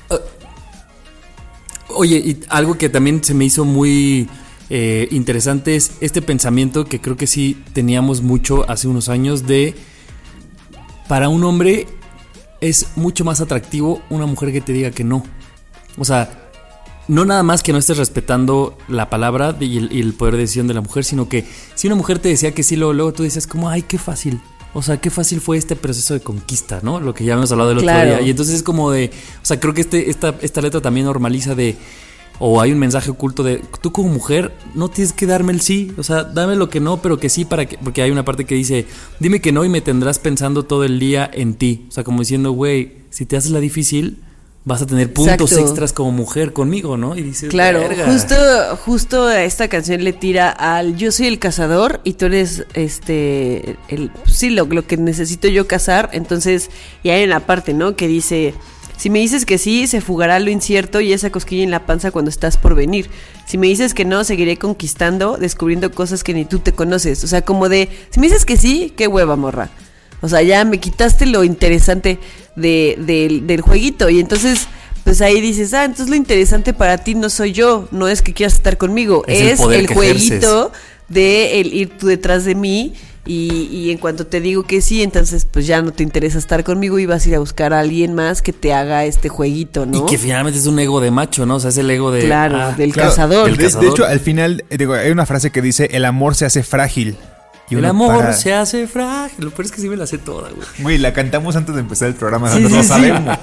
Oye, y algo que también se me hizo muy eh, interesante es este pensamiento que creo que sí teníamos mucho hace unos años de, para un hombre es mucho más atractivo una mujer que te diga que no. O sea, no nada más que no estés respetando la palabra de- y, el, y el poder de decisión de la mujer, sino que si una mujer te decía que sí, luego, luego tú decías como, ay, qué fácil. O sea, qué fácil fue este proceso de conquista, ¿no? Lo que ya hemos hablado el otro Claro. día. Y entonces es como de, o sea, creo que este, esta, esta letra también normaliza de, o hay un mensaje oculto de, tú como mujer no tienes que darme el sí, o sea, dame lo que no, pero que sí, para que, porque hay una parte que dice, dime que no y me tendrás pensando todo el día en ti. O sea, como diciendo, güey, si te haces la difícil, vas a tener puntos Exacto. extras como mujer conmigo, ¿no? Y dices, Claro, "Verga". justo, justo a esta canción le tira al yo soy el cazador y tú eres este el sí lo, lo que necesito yo cazar. Entonces, y hay una parte, ¿no? Que dice, si me dices que sí, se fugará lo incierto y esa cosquilla en la panza cuando estás por venir. Si me dices que no, seguiré conquistando, descubriendo cosas que ni tú te conoces. O sea, como de, si me dices que sí, qué hueva, morra. O sea, ya me quitaste lo interesante de, de- del jueguito. Y entonces, pues ahí dices, ah, entonces lo interesante para ti no soy yo, no es que quieras estar conmigo, Es el es, poder el que jueguito de el ir tú detrás de mí. Y, y en cuanto te digo que sí, entonces pues ya no te interesa estar conmigo y vas a ir a buscar a alguien más que te haga este jueguito, ¿no? Y que finalmente es un ego de macho, ¿no? O sea, es el ego de... Claro, ah, del Claro, cazador. del De, cazador. de hecho, al final, eh, digo, hay una frase que dice, el amor se hace frágil. Y el uno amor para- se hace frágil. Lo peor es que sí me la sé toda, güey. Güey, la cantamos antes de empezar el programa, Sí, nosotros sí, lo sí. sabemos.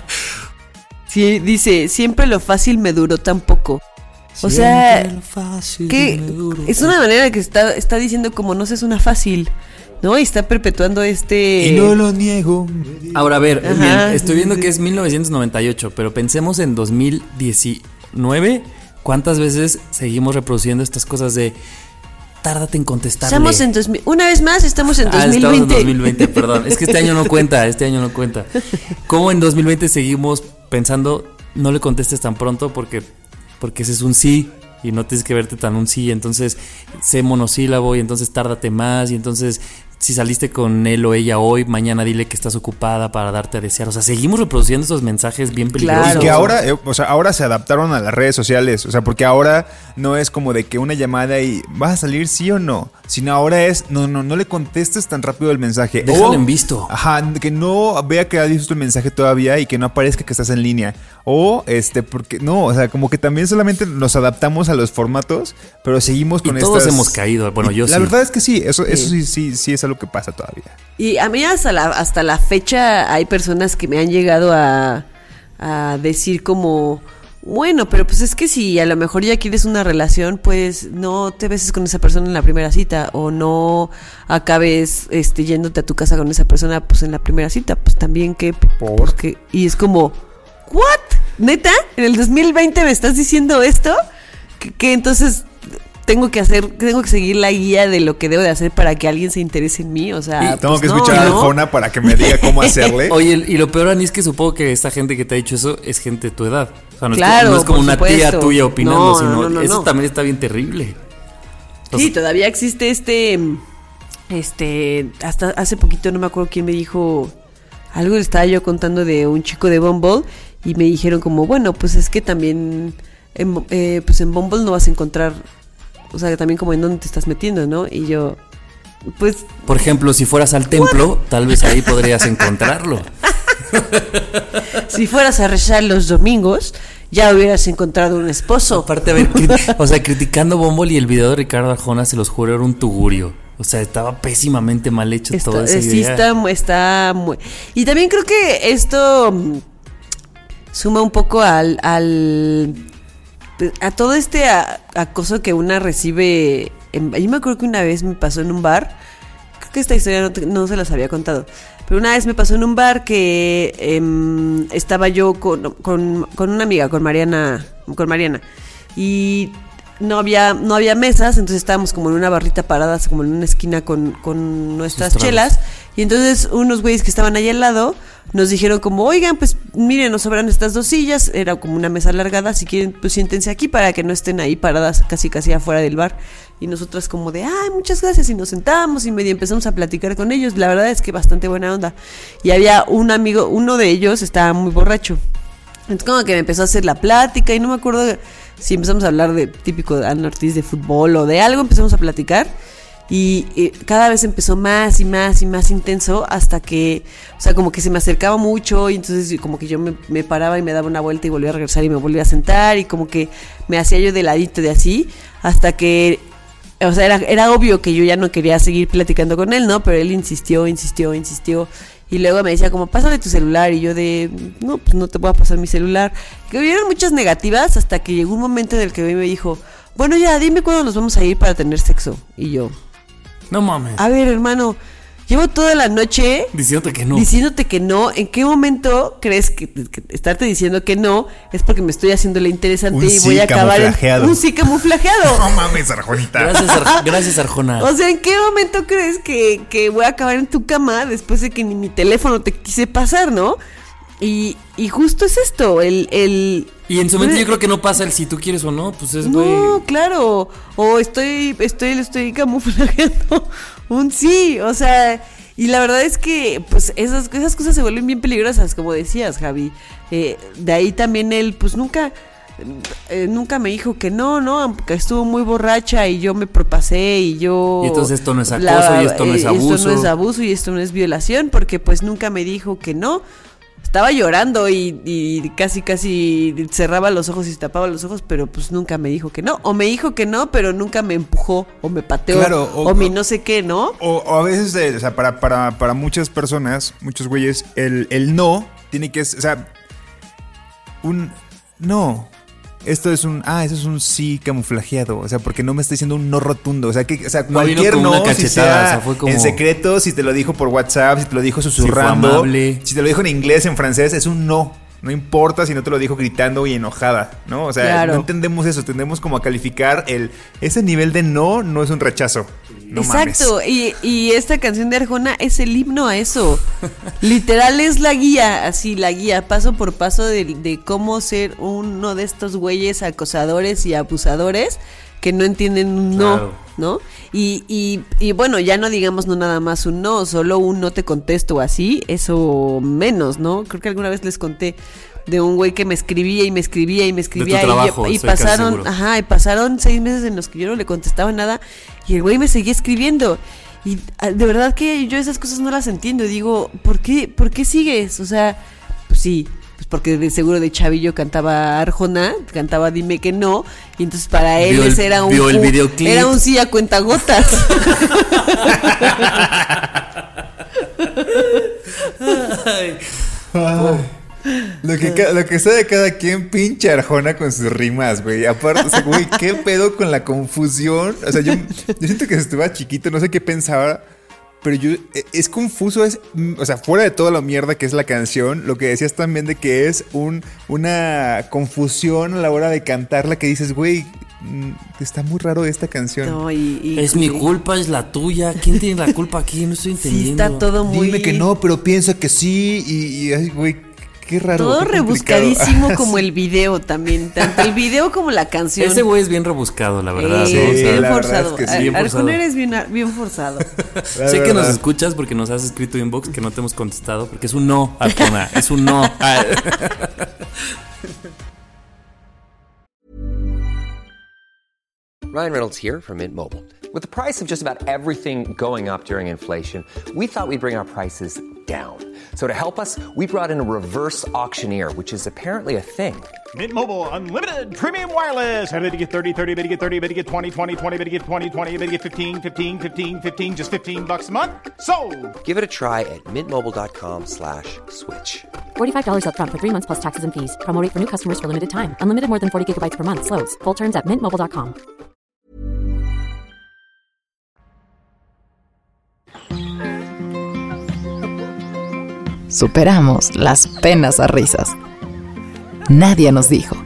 Sí, dice, siempre lo fácil me duró tan poco. O sea, Siempre lo fácil que me duro. es una manera que está, está diciendo como no seas una fácil, ¿no? Y está perpetuando este... Y no lo niego. Ahora, a ver, Ajá, miren, estoy sí, viendo sí. que es mil novecientos noventa y ocho, pero pensemos en dos mil diecinueve. ¿Cuántas veces seguimos reproduciendo estas cosas de tárdate en contestarle? Estamos en dos mil... Una vez más, estamos en Ah, dos mil veinte. estamos en dos mil veinte, perdón. Es que este año no cuenta, este año no cuenta. ¿Cómo en dos mil veinte seguimos pensando no le contestes tan pronto porque, porque ese es un sí y no tienes que verte tan un sí, entonces sé monosílabo y entonces tárdate más y entonces si saliste con él o ella hoy, mañana dile que estás ocupada para darte a desear. O sea, seguimos reproduciendo esos mensajes bien peligrosos. Claro. Y que ahora, eh, o sea, ahora se adaptaron a las redes sociales. O sea, porque ahora no es como de que una llamada y ¿vas a salir sí o no? Sino ahora es, no, no, no le contestes tan rápido el mensaje. Déjalo en visto. Ajá, que no vea que has visto el mensaje todavía y que no aparezca que estás en línea. O, este, porque, no, o sea, como que también solamente nos adaptamos a los formatos, pero seguimos con y estas... todos hemos caído, bueno, yo la sí. La verdad es que sí, eso sí, eso sí, sí, sí es algo que pasa todavía. Y a mí hasta la, hasta la fecha hay personas que me han llegado a, a decir como, bueno, pero pues es que si a lo mejor ya quieres una relación, pues no te beses con esa persona en la primera cita o no acabes este, yéndote a tu casa con esa persona pues en la primera cita, pues también que... Porque, y es como, ¿what? ¿Neta? ¿En el dos mil veinte me estás diciendo esto? Que, que entonces... Tengo que hacer, tengo que seguir la guía de lo que debo de hacer para que alguien se interese en mí, o sea, y tengo pues que no, escuchar ¿no? a Arjona para que me diga cómo hacerle. Oye, y lo peor, Ani, es que supongo que esta gente que te ha dicho eso es gente de tu edad. O sea, no, claro, es, no es como por una supuesto. tía tuya opinando, No, sino no, no, eso no. también está bien terrible. O Sí, sea, todavía existe este, este, hasta hace poquito no me acuerdo quién me dijo, algo le estaba yo contando de un chico de Bumble y me dijeron como, bueno, pues es que también, en, eh, pues en Bumble no vas a encontrar, o sea, también como en dónde te estás metiendo, ¿no? Y yo, pues... Por ejemplo, si fueras al templo, ¿what? Tal vez ahí podrías encontrarlo. Si fueras a rezar los domingos, ya hubieras encontrado un esposo. Aparte, a ver, o sea, criticando Bumble y el video de Ricardo Arjona, se los juro, era un tugurio. O sea, estaba pésimamente mal hecho Está, toda esa sí, idea. está, está muy... Y también creo que esto mm, suma un poco al... al a todo este a, acoso que una recibe. En, yo me acuerdo que una vez me pasó en un bar. Creo que esta historia no, te, no se las había contado. Pero una vez me pasó en un bar que eh, estaba yo con, con, con una amiga, con Mariana, con Mariana. Y no había, no había mesas, entonces estábamos como en una barrita paradas, como en una esquina con, con nuestras Sus chelas. Y entonces unos güeyes que estaban ahí al lado nos dijeron como, oigan, pues miren, nos sobran estas dos sillas, era como una mesa alargada, si quieren, pues siéntense aquí para que no estén ahí paradas casi casi afuera del bar. Y nosotras como de, ay, muchas gracias, y nos sentamos y medio empezamos a platicar con ellos, la verdad es que bastante buena onda. Y había un amigo, uno de ellos estaba muy borracho, entonces como que me empezó a hacer la plática y no me acuerdo si empezamos a hablar de típico de Ana Ortiz de fútbol o de algo, empezamos a platicar. Y eh, cada vez empezó más y más y más intenso hasta que, o sea, como que se me acercaba mucho y entonces como que yo me, me paraba y me daba una vuelta y volvía a regresar y me volvía a sentar y como que me hacía yo de ladito de así hasta que, o sea, era, era obvio que yo ya no quería seguir platicando con él, ¿no? Pero él insistió, insistió, insistió y luego me decía como, pásame tu celular y yo de, no, pues no te voy a pasar mi celular. Que hubieron muchas negativas hasta que llegó un momento en el que me dijo, bueno, ya, dime cuándo nos vamos a ir para tener sexo. Y yo... No mames. A ver, hermano, llevo toda la noche diciéndote que no. Diciéndote que no. ¿En qué momento crees que, que estarte diciendo que no es porque me estoy haciendo la interesante un y sí voy a acabar camuflajeado. en un sí camuflajeado? No mames, Arjonita. Gracias, Ar- gracias, Arjona. O sea, ¿en qué momento crees que, que voy a acabar en tu cama después de que ni mi teléfono te quise pasar, no? Y, y justo es esto, el... el y en su mente yo creo que no pasa el si tú quieres o no, pues es güey. No, claro. O estoy, estoy, le estoy camuflajeando un sí. O sea, y la verdad es que, pues, esas, esas cosas se vuelven bien peligrosas, como decías, Javi. Eh, de ahí también él, pues, nunca, eh, nunca me dijo que no, ¿no? Aunque estuvo muy borracha y yo me propasé y yo... Y entonces esto no es acoso la, y esto no es eh, abuso. Esto no es abuso y esto no es violación, porque pues nunca me dijo que no. Estaba llorando y, y casi casi cerraba los ojos y se tapaba los ojos, pero pues nunca me dijo que no. O me dijo que no, pero nunca me empujó o me pateó. Claro, o, o mi no sé qué, ¿no? O, o a veces, eh, o sea, para, para, para muchas personas, muchos güeyes, el, el no tiene que, o sea, un no. Esto es un, ah, eso es un sí camuflajeado, o sea, porque no me está diciendo un no rotundo, o sea, que, o sea, No cualquier vino con no, una si cachetada, sea o sea, fue como- en secreto, si te lo dijo por WhatsApp, si te lo dijo fue susurrando, amable. si te lo dijo en inglés, en francés, es un no. No importa si no te lo dijo gritando y enojada, ¿no? O sea, Claro. no entendemos eso, tendemos como a calificar el, ese nivel de no, no es un rechazo. No Exacto, mames. y, y esta canción de Arjona es el himno a eso. Literal es la guía, así la guía, paso por paso de, de cómo ser uno de estos güeyes acosadores y abusadores que no entienden un Claro. no, ¿no? Y, y, y bueno, ya no digamos no nada más un no, solo un no te contesto así, eso menos, ¿no? Creo que alguna vez les conté de un güey que me escribía y me escribía y me escribía De tu trabajo, y, y estoy casi pasaron, seguro. ajá, y pasaron seis meses en los que yo no le contestaba nada y el güey me seguía escribiendo. Y ah, de verdad que yo esas cosas no las entiendo. Y digo, ¿por qué, ¿por qué sigues? O sea, pues sí, pues porque de seguro de chavillo cantaba Arjona, cantaba Dime que no, y entonces para él Vio el- ese era un vio el un- videoclip. era un sí a cuentagotas. Lo que, ca- lo que sabe cada quien, pinche Arjona con sus rimas, güey. Aparte, o sea, güey, ¿qué pedo con la confusión? O sea, yo, yo siento que si estuviera chiquito, no sé qué pensaba, pero yo, e- es confuso, es, mm, o sea, fuera de toda la mierda que es la canción, lo que decías también de que es un, una confusión a la hora de cantarla que dices, güey, mm, está muy raro esta canción. No, y, y- Es mi y- culpa, es la tuya. ¿Quién tiene la culpa aquí? No estoy Sí, entendiendo. está todo muy. Dime que no, pero pienso que sí, y, y ay, güey, qué raro. Todo qué complicado. rebuscadísimo Ah, como sí. el video también. Tanto el video como la canción. Ese güey es bien rebuscado, la verdad. Eh, ¿no? O sea, bien la verdad forzado. es que sí. Ar- Bien forzado. Arjona eres bien, bien forzado. La sé que nos verdad. escuchas porque nos has escrito inbox que no te hemos contestado porque es un no, Arjona, es un no. Ah. Ryan Reynolds here from Mint Mobile. With the price of just about everything going up during inflation, we thought we'd bring our prices down. So to help us, we brought in a reverse auctioneer, which is apparently a thing. Mint Mobile Unlimited Premium Wireless. Ready to get thirty, thirty, bit to get thirty, bit to get twenty, twenty, twenty, bit to get twenty, twenty, bit to get fifteen, fifteen, fifteen, fifteen, just fifteen bucks a month? Sold! Give it a try at mintmobile.com slash switch. forty-five dollars up front for three months plus taxes and fees. Promo rate for new customers for limited time. Unlimited more than forty gigabytes per month. Slows full terms at mint mobile dot com. Superamos las penas a risas. Nadie nos dijo.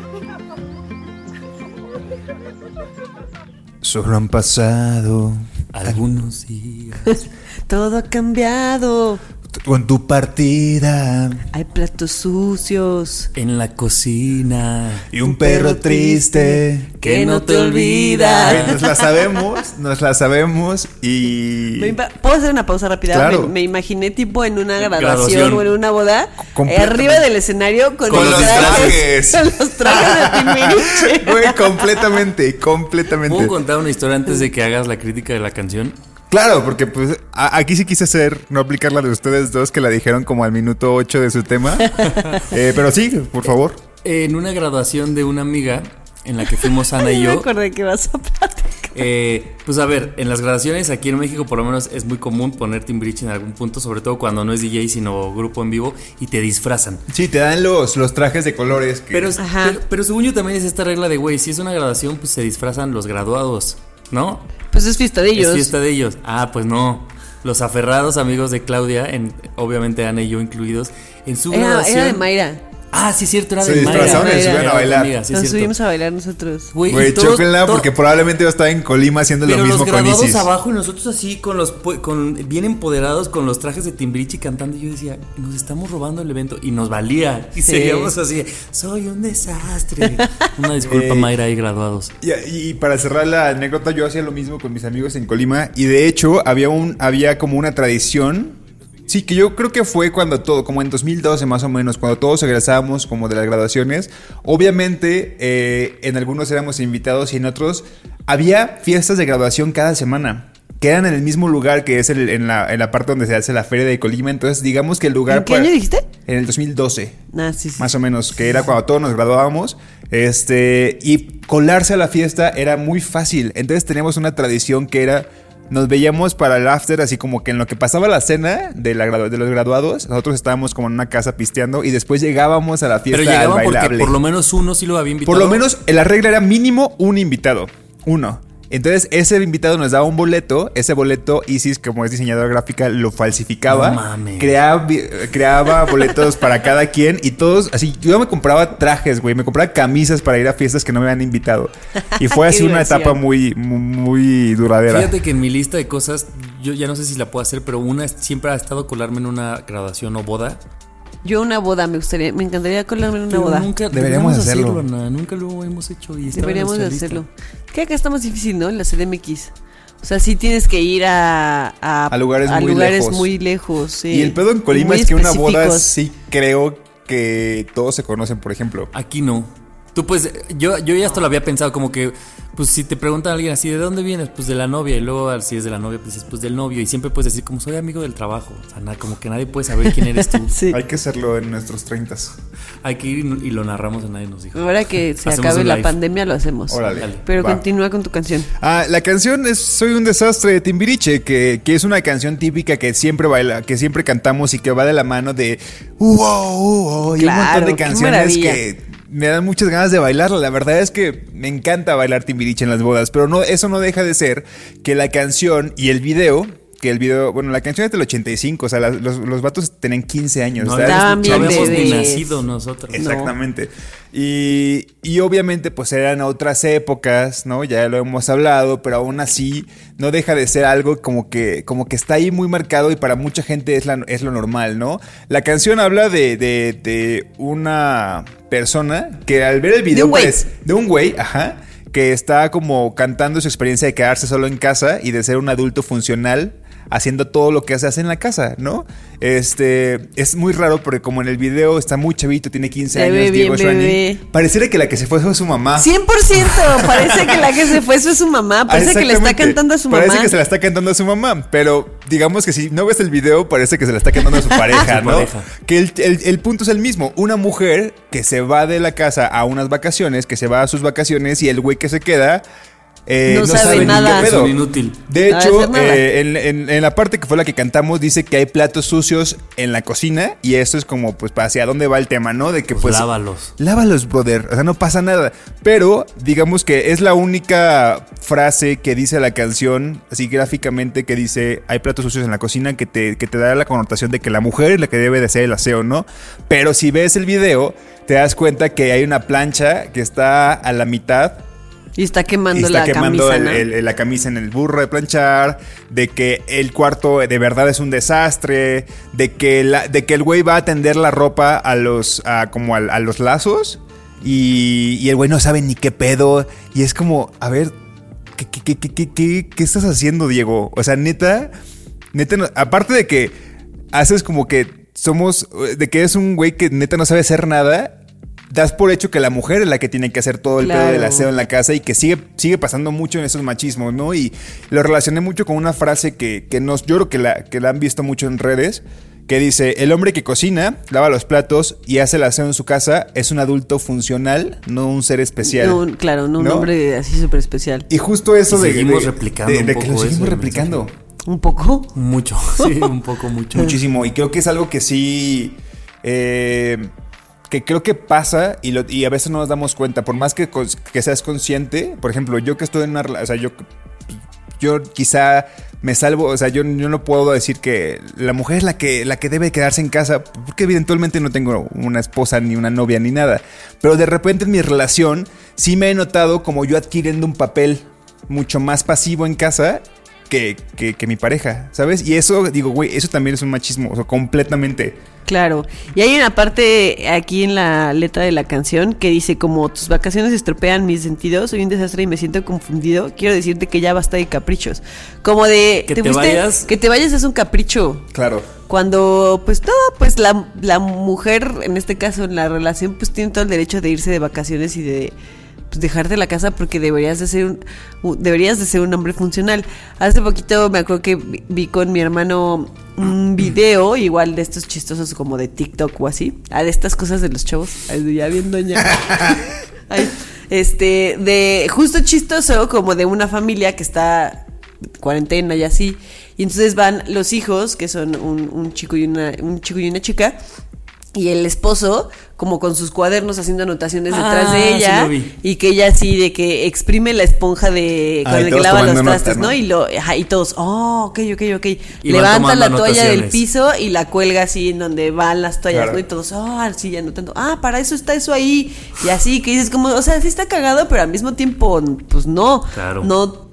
Solo han pasado Algunos días. Todo ha cambiado. con tu partida Hay platos sucios. En la cocina. y un perro triste. Que no te olvida. Güey, nos la sabemos, nos la sabemos y... Me ima- ¿Puedo hacer una pausa rápida? Claro. Me, me imaginé tipo en una graduación, Graduación. o en una boda, Completamente. arriba del escenario con, Con los los trajes. Con los trajes de Timbiriche. Güey, completamente, completamente. ¿Puedo contar una historia antes de que hagas la crítica de la canción? Claro, porque pues a- aquí sí quise hacer, no aplicar la de ustedes dos que la dijeron como al minuto ocho de su tema. Eh, pero sí, por favor. En una graduación de una amiga en la que fuimos Ana y Me yo. acordé que vas a platicar. Eh, pues a ver, en las graduaciones aquí en México por lo menos es muy común poner Timbiriche en algún punto, sobre todo cuando no es D J sino grupo en vivo y te disfrazan. Sí, te dan los, los trajes de colores. Que... Pero, Ajá. pero, pero según yo también es esta regla de, güey, si es una graduación pues se disfrazan los graduados, ¿no? Pues es fiesta de ellos. Es fiesta de ellos. Ah, pues no. Los aferrados amigos de Claudia, en, obviamente Ana y yo incluidos, en su Era, graduación... era de Mayra. Ah, sí, es cierto, era Se de Mayra. disfrazaron y se subieron Era a otra bailar. amiga, sí, es Nos cierto. subimos a bailar nosotros. Güey, y Güey, todos- chóquenla to- porque probablemente va a estar en Colima haciendo Pero lo mismo los con graduados Isis. abajo y nosotros así con los pu- con bien empoderados con los trajes de Timbiriche cantando y yo decía, nos estamos robando el evento y nos valía y Sí. seguíamos así, soy un desastre. Una disculpa Eh, Mayra y graduados. Y, y para cerrar la anécdota, yo hacía lo mismo con mis amigos en Colima. Y de hecho, había un, había como una tradición. Sí, que yo creo que fue cuando todo, como en dos mil doce más o menos, cuando todos egresábamos como de las graduaciones. Obviamente, eh, en algunos éramos invitados y en otros había fiestas de graduación cada semana. Que eran en el mismo lugar que es el, en, la, en la parte donde se hace la feria de Colima. Entonces, digamos que el lugar... ¿En qué para- año dijiste? En el dos mil doce. Ah, sí, sí. Más o menos, que era cuando todos nos graduábamos. Este, y colarse a la fiesta era muy fácil. Entonces teníamos una tradición que era, nos veíamos para el after, así como que en lo que pasaba la cena de, la, gradu- de los graduados, nosotros estábamos como en una casa pisteando y después llegábamos a la fiesta Pero al llegaban porque bailable. por lo menos uno sí lo había invitado. Por lo menos la regla era mínimo un invitado, uno. Entonces ese invitado nos daba un boleto. Ese boleto Isis, como es diseñadora gráfica, lo falsificaba. No mames. Creaba, creaba boletos para cada quien. Y todos, así, yo me compraba trajes, güey. Me compraba camisas para ir a fiestas que no me habían invitado. Y fue así Qué una diversión. etapa muy, muy, muy duradera. Fíjate que en mi lista de cosas, yo ya no sé si la puedo hacer, pero una es- siempre ha estado colarme en una graduación o boda. Yo una boda me gustaría, me encantaría colarme en una Pero boda. Nunca Deberíamos hacerlo. hacerlo, Ana, nunca lo hemos hecho y está en Deberíamos de nuestra hacerlo. lista. Que acá está más difícil, ¿no? En la C D M X. O sea, sí tienes que ir a... A, A lugares a muy lugares lejos. muy lejos, sí. Y el pedo en Colima Muy es que una boda específicos. sí creo que todos se conocen, por ejemplo. Aquí no. Tú pues, yo, yo ya esto lo había pensado como que, pues si te pregunta a alguien así, ¿de dónde vienes? Pues de la novia. Y luego si es de la novia, pues dices, pues del novio. Y siempre puedes decir como soy amigo del trabajo. O sea, nada, como que nadie puede saber quién eres tú. Sí. Hay que hacerlo en nuestros treintas. Hay que ir y lo narramos y nadie nos dijo. Ahora que se Hacemos acabe un la live. pandemia lo hacemos. Órale. Pero Va. continúa con tu canción. Ah, la canción es Soy un desastre de Timbiriche, que, que es una canción típica que siempre baila, que siempre cantamos y que va de la mano de wow, wow, y Claro, un montón de qué canciones maravilla. que me dan muchas ganas de bailarla. La verdad es que me encanta bailar Timbiriche en las bodas, pero no, eso no deja de ser que la canción y el video, que el video, bueno, la canción es del ochenta y cinco, o sea, la- los, los vatos tenían quince años. No, o sea, Estaban no bien habíamos ni bebés. nacido nosotros. Exactamente. Y, y obviamente pues eran otras épocas, ¿no? Ya lo hemos hablado, pero aún así no deja de ser algo como que, como que está ahí muy marcado y para mucha gente es, la, es lo normal, ¿no? La canción habla de, de, de una persona que al ver el video... De un güey. pues, de un güey, ajá, que está como cantando su experiencia de quedarse solo en casa y de ser un adulto funcional haciendo todo lo que se hace en la casa, ¿no? Este, es muy raro porque como en el video está muy chavito, tiene quince Se ve años, Diego bien Schwanning. bebé. Pareciera que la que se fue fue su mamá. cien por ciento. Parece que la que se fue eso es su mamá. Parece que le está Exactamente. cantando a su mamá. Parece que se la está cantando a su mamá, pero digamos que si no ves el video, parece que se la está cantando a su pareja, Su ¿no? pareja. Que el, el- el punto es el mismo. Una mujer que se va de la casa a unas vacaciones, que se va a sus vacaciones y el güey que se queda... eh, No no, sabe sabe, ni nada. qué Es pedo. un inútil. De No hecho, hacer nada. eh, en, en- en la parte que fue la que cantamos, dice que hay platos sucios en la cocina y eso es como, pues, hacia dónde va el tema, ¿no? De que, Pues pues. lávalos. Lávalos, brother. O sea, no pasa nada. Pero, digamos que es la única frase que dice la canción, así gráficamente, que dice hay platos sucios en la cocina, que te, que te da la connotación de que la mujer es la que debe de hacer el aseo, ¿no? Pero si ves el video, te das cuenta que hay una plancha que está a la mitad. Y está quemando Y está la quemando camisa, el- ¿no? el- el- la camisa en el burro de planchar, de que el cuarto de verdad es un desastre, de que, la, de que el güey va a tender la ropa a los, a, como a, a los lazos y, y el güey no sabe ni qué pedo y es como, a ver, ¿qué, qué, qué, qué, qué, qué- qué estás haciendo, Diego? O sea, neta, neta, no- aparte de que haces como que somos, de que es un güey que neta no sabe hacer nada. Das por hecho que la mujer es la que tiene que hacer todo el Claro. pedo del aseo en la casa y que sigue, sigue pasando mucho en esos machismos, ¿no? Y lo relacioné mucho con una frase que, que nos, yo creo que la, que la han visto mucho en redes, que dice, el hombre que cocina, lava los platos y hace el aseo en su casa es un adulto funcional, no un ser especial. No, un- claro, no un ¿no? hombre así súper especial. Y justo eso Y de, seguimos de- replicando de- un de que poco lo eso seguimos del replicando. ¿Un poco? Mucho, sí, un poco mucho. Muchísimo. Y creo que es algo que sí. eh, que creo que pasa y, lo- y a veces no nos damos cuenta. Por más que, cons- que seas consciente, por ejemplo, yo que estoy en una rela- o sea, yo, yo quizá me salvo, o sea, yo, yo no puedo decir que la mujer es la que, la que debe quedarse en casa, porque evidentemente no tengo una esposa, ni una novia, ni nada. Pero de repente en mi relación sí me he notado como yo adquiriendo un papel mucho más pasivo en casa que, que, que mi pareja, ¿sabes? Y eso, digo, güey, eso también es un machismo, o sea, completamente. Claro. Y hay una parte aquí en la letra de la canción que dice como tus vacaciones estropean mis sentidos, soy un desastre y me siento confundido. Quiero decirte que ya basta de caprichos. Como de Que te vayas. que te vayas es un capricho. Claro. Cuando pues todo, pues la, la mujer, en este caso en la relación, pues tiene todo el derecho de irse de vacaciones y de pues, dejarte la casa porque deberías de ser un, un- deberías de ser un hombre funcional. Hace poquito me acuerdo que vi, vi con mi hermano un video igual de estos chistosos como de TikTok o así, ah, de estas cosas de los chavos. Ay, ya bien doña. Ay, este, de justo chistoso como de una familia que está cuarentena y así. Y entonces van los hijos, que son un, un chico y una, un chico y una chica, y el esposo como con sus cuadernos haciendo anotaciones detrás Ah, de sí ella, lo vi. y que ella así de que exprime la esponja de Ah, con y el que todos lava los tomando trastes, nota, ¿no? ¿no? Y lo ajá, y todos, oh, ok, ok, ok. Y van Levanta tomando la toalla del anotaciones. piso y la cuelga así en donde van las toallas, Claro. ¿no? Y todos, oh, sí, ya anotando. Ah, para eso está eso ahí. Y así que dices como, o sea, sí está cagado, pero al mismo tiempo, pues no. Claro. No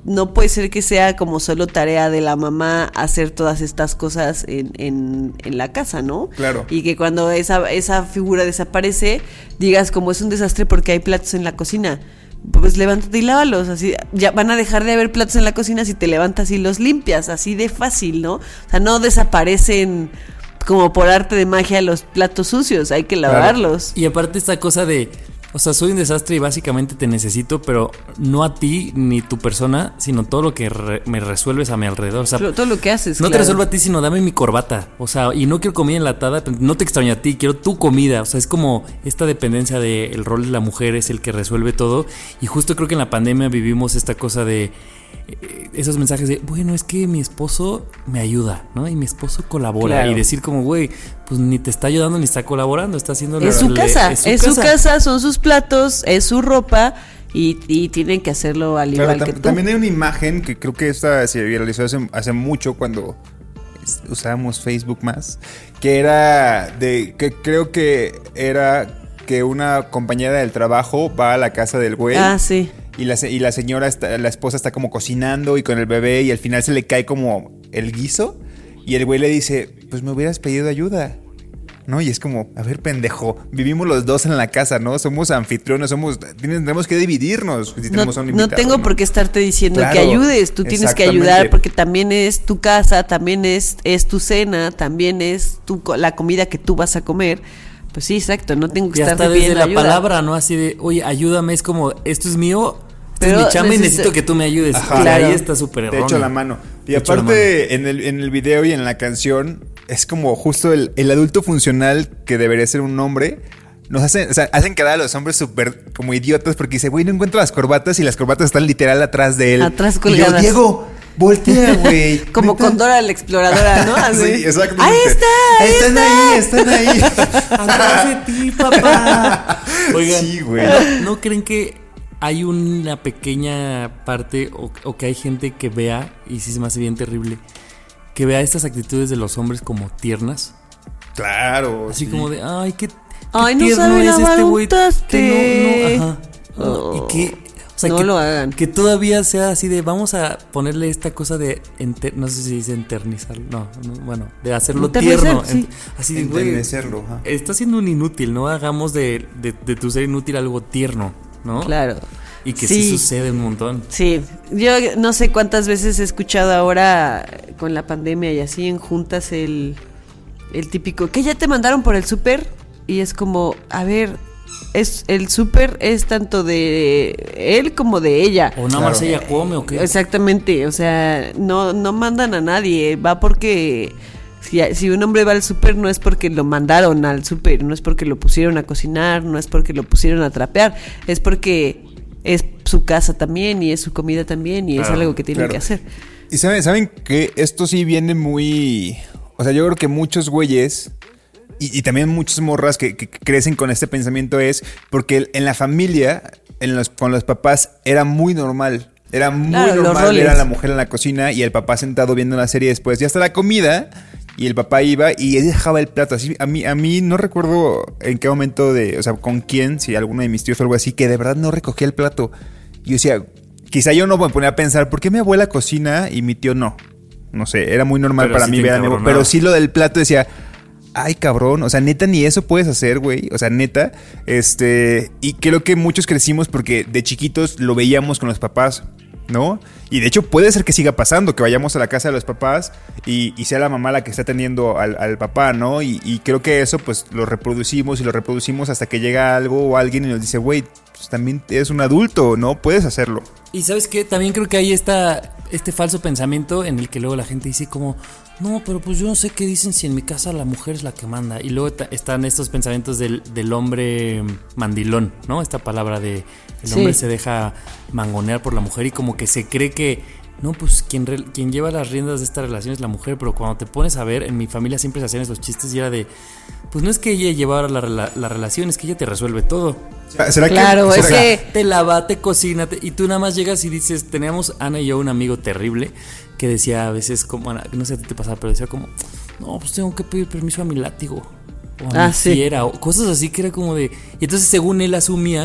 no puede ser que sea como solo tarea de la mamá hacer todas estas cosas en, en, en la casa, ¿no? Claro. Y que cuando esa, esa figura desaparece, digas como es un desastre porque hay platos en la cocina. Pues levántate y lávalos, así ya van a dejar de haber platos en la cocina si te levantas y los limpias, así de fácil, ¿no? O sea, no desaparecen como por arte de magia los platos sucios, hay que lavarlos. Claro. Y aparte esta cosa de, o sea, soy un desastre y básicamente te necesito, pero no a ti ni tu persona, sino todo lo que re- me resuelves a mi alrededor. O sea, todo lo que haces. No claro. te resuelvo a ti, sino dame mi corbata. O sea, y no quiero comida enlatada, no te extraño a ti, quiero tu comida. O sea, es como esta dependencia del rol de la mujer es el que resuelve todo. Y justo creo que en la pandemia vivimos esta cosa de eh, esos mensajes de, bueno, es que mi esposo me ayuda, ¿no? Y mi esposo colabora. Claro. Y decir como, güey, pues ni te está ayudando ni está colaborando, está haciendo... Es su casa, es, su, es casa. su casa, son sus platos, es su ropa y, y tienen que hacerlo al claro, igual tam- que tú. También hay una imagen que creo que esta se viralizó hace, hace mucho cuando usábamos Facebook más, que era de, que creo que era que una compañera del trabajo va a la casa del güey. Ah, sí. Y la, y la señora, está, la esposa está como cocinando y con el bebé y al final se le cae como el guiso y el güey le dice, pues me hubieras pedido ayuda, ¿no? Y es como, a ver, pendejo, vivimos los dos en la casa, ¿no? Somos anfitriones, somos, tenemos que dividirnos. Si tenemos no, un invitado, no tengo ¿no? por qué estarte diciendo Claro, que ayudes, tú tienes que ayudar porque también es tu casa, también es, es tu cena, también es tu, la comida que tú vas a comer. Pues sí, exacto, no tengo que y estar hasta desde la ayuda. palabra, ¿no? Así de, oye, ayúdame, es como, esto es mío, esto Pero es mi chamba necesito... y necesito que tú me ayudes. Ajá. Y Claro. ahí está súper erróneo. Te echo la mano. Y Te echo aparte, en el, en el video y en la canción, es como justo el, el adulto funcional que debería ser un hombre. Nos hacen, o sea, hacen quedar a los hombres súper como idiotas porque dice, güey, no encuentro las corbatas y las corbatas están literal atrás de él. Atrás Y yo, colgadas. Diego, voltea, güey. Como con Dora la exploradora, ¿no? Así. Sí, exactamente. Ahí está, ahí están está. ahí, están ahí. Atrás de ti, papá. Oigan, Sí, güey. ¿no, ¿no creen que hay una pequeña parte o, o que hay gente que vea, y sí se me hace bien terrible, que vea estas actitudes de los hombres como tiernas? Claro. Así sí. como de, ay, qué, qué Ay, no tierno sabe es lavar este un güey. traste. Que no, no, ajá. No, Oh. y que, o sea, No que, lo hagan. que todavía sea así de, vamos a ponerle esta cosa de, enter, no sé si dice enternizar, no, no, bueno, de hacerlo Enternecer, tierno. sí. Ent- así de, güey, Enternecerlo, ajá. está siendo un inútil, no hagamos de, de, de tu ser inútil algo tierno, ¿no? Claro. Y que sí, sucede un montón. Sí, yo no sé cuántas veces he escuchado ahora con la pandemia y así en juntas el, el típico, que ya te mandaron por el súper y es como, a ver, es el súper es tanto de él como de ella. O nada más ella come o qué. Exactamente, o sea, no, no mandan a nadie, va porque... Si, si un hombre va al súper no es porque lo mandaron al súper, no es porque lo pusieron a cocinar, no es porque lo pusieron a trapear, es porque es su casa también y es su comida también y Claro, es algo que tienen claro. que hacer. Y saben, saben que esto sí viene muy... O sea, yo creo que muchos güeyes y, y también muchas morras que, que crecen con este pensamiento es porque en la familia, en los, con los papás, era muy normal. Era muy Claro, los normal roles. ver a la mujer en la cocina y el papá sentado viendo la serie después. Ya está la comida y el papá iba y él dejaba el plato. Así, a mí, a mí no recuerdo en qué momento de, o sea, con quién, si alguno de mis tíos o algo así, que de verdad no recogía el plato. Y yo decía, quizá yo no me ponía a pensar, ¿por qué mi abuela cocina y mi tío no? No sé, era muy normal Pero para sí mí te ver a mi abuela. encabronaba. Pero sí lo del plato decía, ay, cabrón, o sea, neta, ni eso puedes hacer, güey. O sea, neta, este... Y creo que muchos crecimos porque de chiquitos lo veíamos con los papás, ¿no? Y de hecho puede ser que siga pasando, que vayamos a la casa de los papás y, y sea la mamá la que está atendiendo al, al papá, ¿no? Y, y creo que eso pues lo reproducimos y lo reproducimos hasta que llega algo o alguien y nos dice, güey, pues también eres un adulto, ¿no? Puedes hacerlo. Y ¿sabes qué? También creo que hay esta, este falso pensamiento en el que luego la gente dice como, no, pero pues yo no sé qué dicen si en mi casa la mujer es la que manda. Y luego ta- están estos pensamientos del, del hombre mandilón, ¿no? Esta palabra de el Sí. hombre se deja mangonear por la mujer y como que se cree que, no, pues quien, re- quien lleva las riendas de esta relación es la mujer. Pero cuando te pones a ver, en mi familia siempre se hacían esos chistes y era de, pues no es que ella llevara la, rela- la relación, es que ella te resuelve todo. ¿Será Claro, que, es será- que- Te lava, te cocina, te- y tú nada más llegas y dices, teníamos Ana y yo un amigo terrible que decía a veces como, Ana, no sé si te pasaba, pero decía como, no, pues tengo que pedir permiso a mi látigo o a Ah, mi sí. fiera o cosas así que era como de, y entonces según él asumía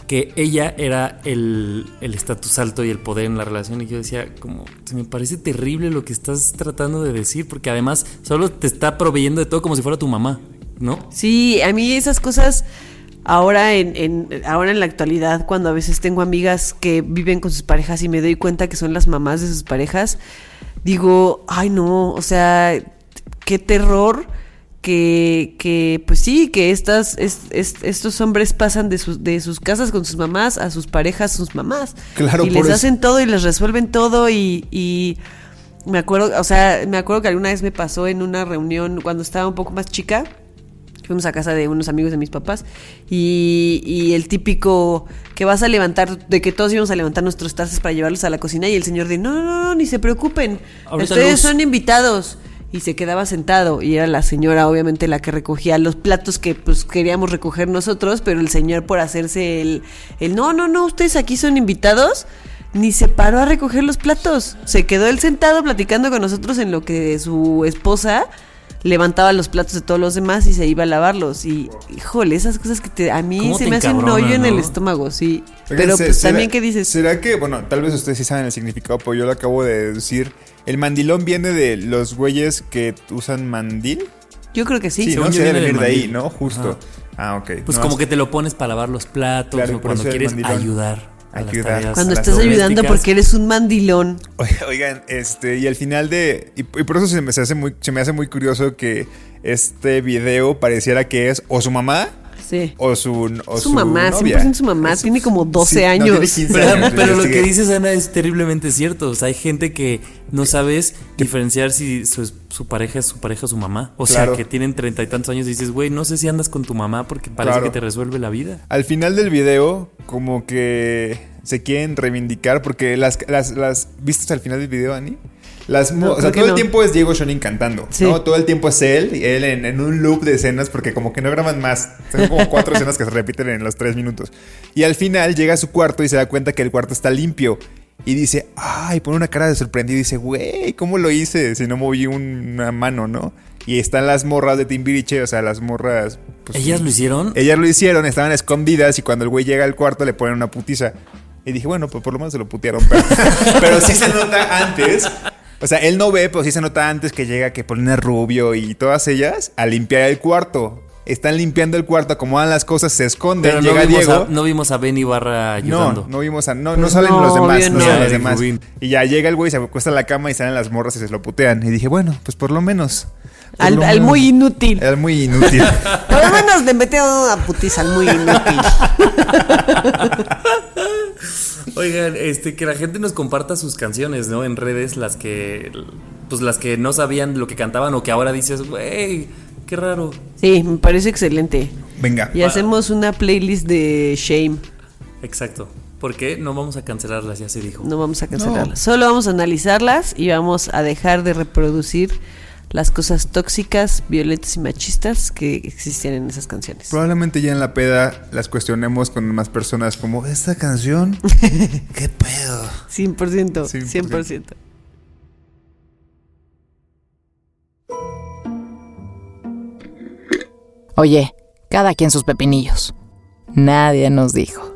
que ella era el el estatus alto y el poder en la relación. Y yo decía, como, se me parece terrible lo que estás tratando de decir, porque además solo te está proveyendo de todo como si fuera tu mamá, ¿no? Sí, a mí esas cosas ahora en, en ahora en la actualidad, cuando a veces tengo amigas que viven con sus parejas y me doy cuenta que son las mamás de sus parejas, digo, ay no, o sea, qué terror que, que pues sí, que estas es, es, estos hombres pasan de sus de sus casas con sus mamás a sus parejas, sus mamás. Claro, y por les eso. hacen todo y les resuelven todo y, y me acuerdo, o sea, me acuerdo que alguna vez me pasó en una reunión cuando estaba un poco más chica. Fuimos a casa de unos amigos de mis papás y, y el típico que vas a levantar, de que todos íbamos a levantar nuestros tazas para llevarlos a la cocina y el señor de no, no, no, ni se preocupen, Ahorita ustedes luz. son invitados. Y se quedaba sentado y era la señora obviamente la que recogía los platos que pues queríamos recoger nosotros, pero el señor por hacerse el, el no, no, no, ustedes aquí son invitados, ni se paró a recoger los platos. Se quedó él sentado platicando con nosotros en lo que su esposa levantaba los platos de todos los demás y se iba a lavarlos. Y, híjole, esas cosas que te, a mí se me hacen un hoyo en el estómago, sí. Oigan, Pero se- pues será- también, ¿qué dices? ¿Será que, bueno, tal vez ustedes sí saben el significado, pero yo lo acabo de deducir? ¿El mandilón viene de los güeyes que usan mandil? Yo creo que sí. Sí, Según ¿no? yo Se debe viene del venir de ahí, mandil. ¿no? Justo. Ah, ok. Pues No, como es- que te lo pones para lavar los platos, Claro, o por cuando eso el quieres mandilón. ayudar a las Ayudar. tareas. Cuando las estás ayudando domésticas. porque eres un mandilón. Oigan, este, y al final de. Y, y por eso se me, se hace muy, se me hace muy curioso que este video pareciera que es o su mamá Sí. o su, o Su mamá, novia. cien por ciento su mamá, Es- tiene como doce sí, no, años. tiene quince Pero, años, pero lo investigué. que dices, Ana, es terriblemente cierto. O sea, hay gente que no sabes diferenciar si su, su pareja es su pareja o su mamá. O Claro. sea, que tienen treinta y tantos años y dices, güey, no sé si andas con tu mamá porque parece Claro. que te resuelve la vida. Al final del video, como que se quieren reivindicar porque las, las, las ¿viste al final del video, Ani? Las, mo- No, o sea, creo que todo el no. tiempo es Diego Schoening cantando, Sí. ¿no? Todo el tiempo es él, y él en, en un loop de escenas porque como que no graban más. Son como cuatro escenas que se repiten en los tres minutos. Y al final llega a su cuarto y se da cuenta que el cuarto está limpio. Y dice, ay, pone una cara de sorprendido y dice, güey, ¿cómo lo hice si no moví un- una mano, no? Y están las morras de Timbiriche, o sea, las morras... pues, ¿Ellas lo hicieron? Ellas lo hicieron, estaban escondidas y cuando el güey llega al cuarto le ponen una putiza. Y dije, bueno, pues por lo menos se lo putearon. Pero, pero sí se nota antes. O sea, él no ve, pero sí se nota antes que llega que pone Rubio y todas ellas a limpiar el cuarto. Están limpiando el cuarto, acomodan las cosas, se esconden, Pero no llega vimos, Diego. a, no vimos a Ben Ibarra ayudando. No, no vimos a. No, no Pues salen no, los demás, obvio no no. salen los Eric demás. Rubin. Y ya llega el güey, se acuesta en la cama y salen las morras y se lo putean. Y dije, bueno, pues por lo menos. por Al, lo al menos- muy inútil. Al muy inútil. Por lo menos le metieron una putiza al muy inútil. Oigan, este, que la gente nos comparta sus canciones, ¿no? En redes, las que, pues las que no sabían lo que cantaban o que ahora dices, güey, qué raro. Sí, me parece excelente. Venga. Y hacemos una playlist de Shame. Exacto. ¿Por qué? No vamos a cancelarlas, ya se dijo. No vamos a cancelarlas. Solo vamos a analizarlas y vamos a dejar de reproducir las cosas tóxicas, violentas y machistas que existían en esas canciones. Probablemente ya en la peda las cuestionemos con más personas como, ¿esta canción? ¿Qué pedo? cien por ciento, cien por ciento. cien por ciento. Oye, cada quien sus pepinillos. Nadie nos dijo.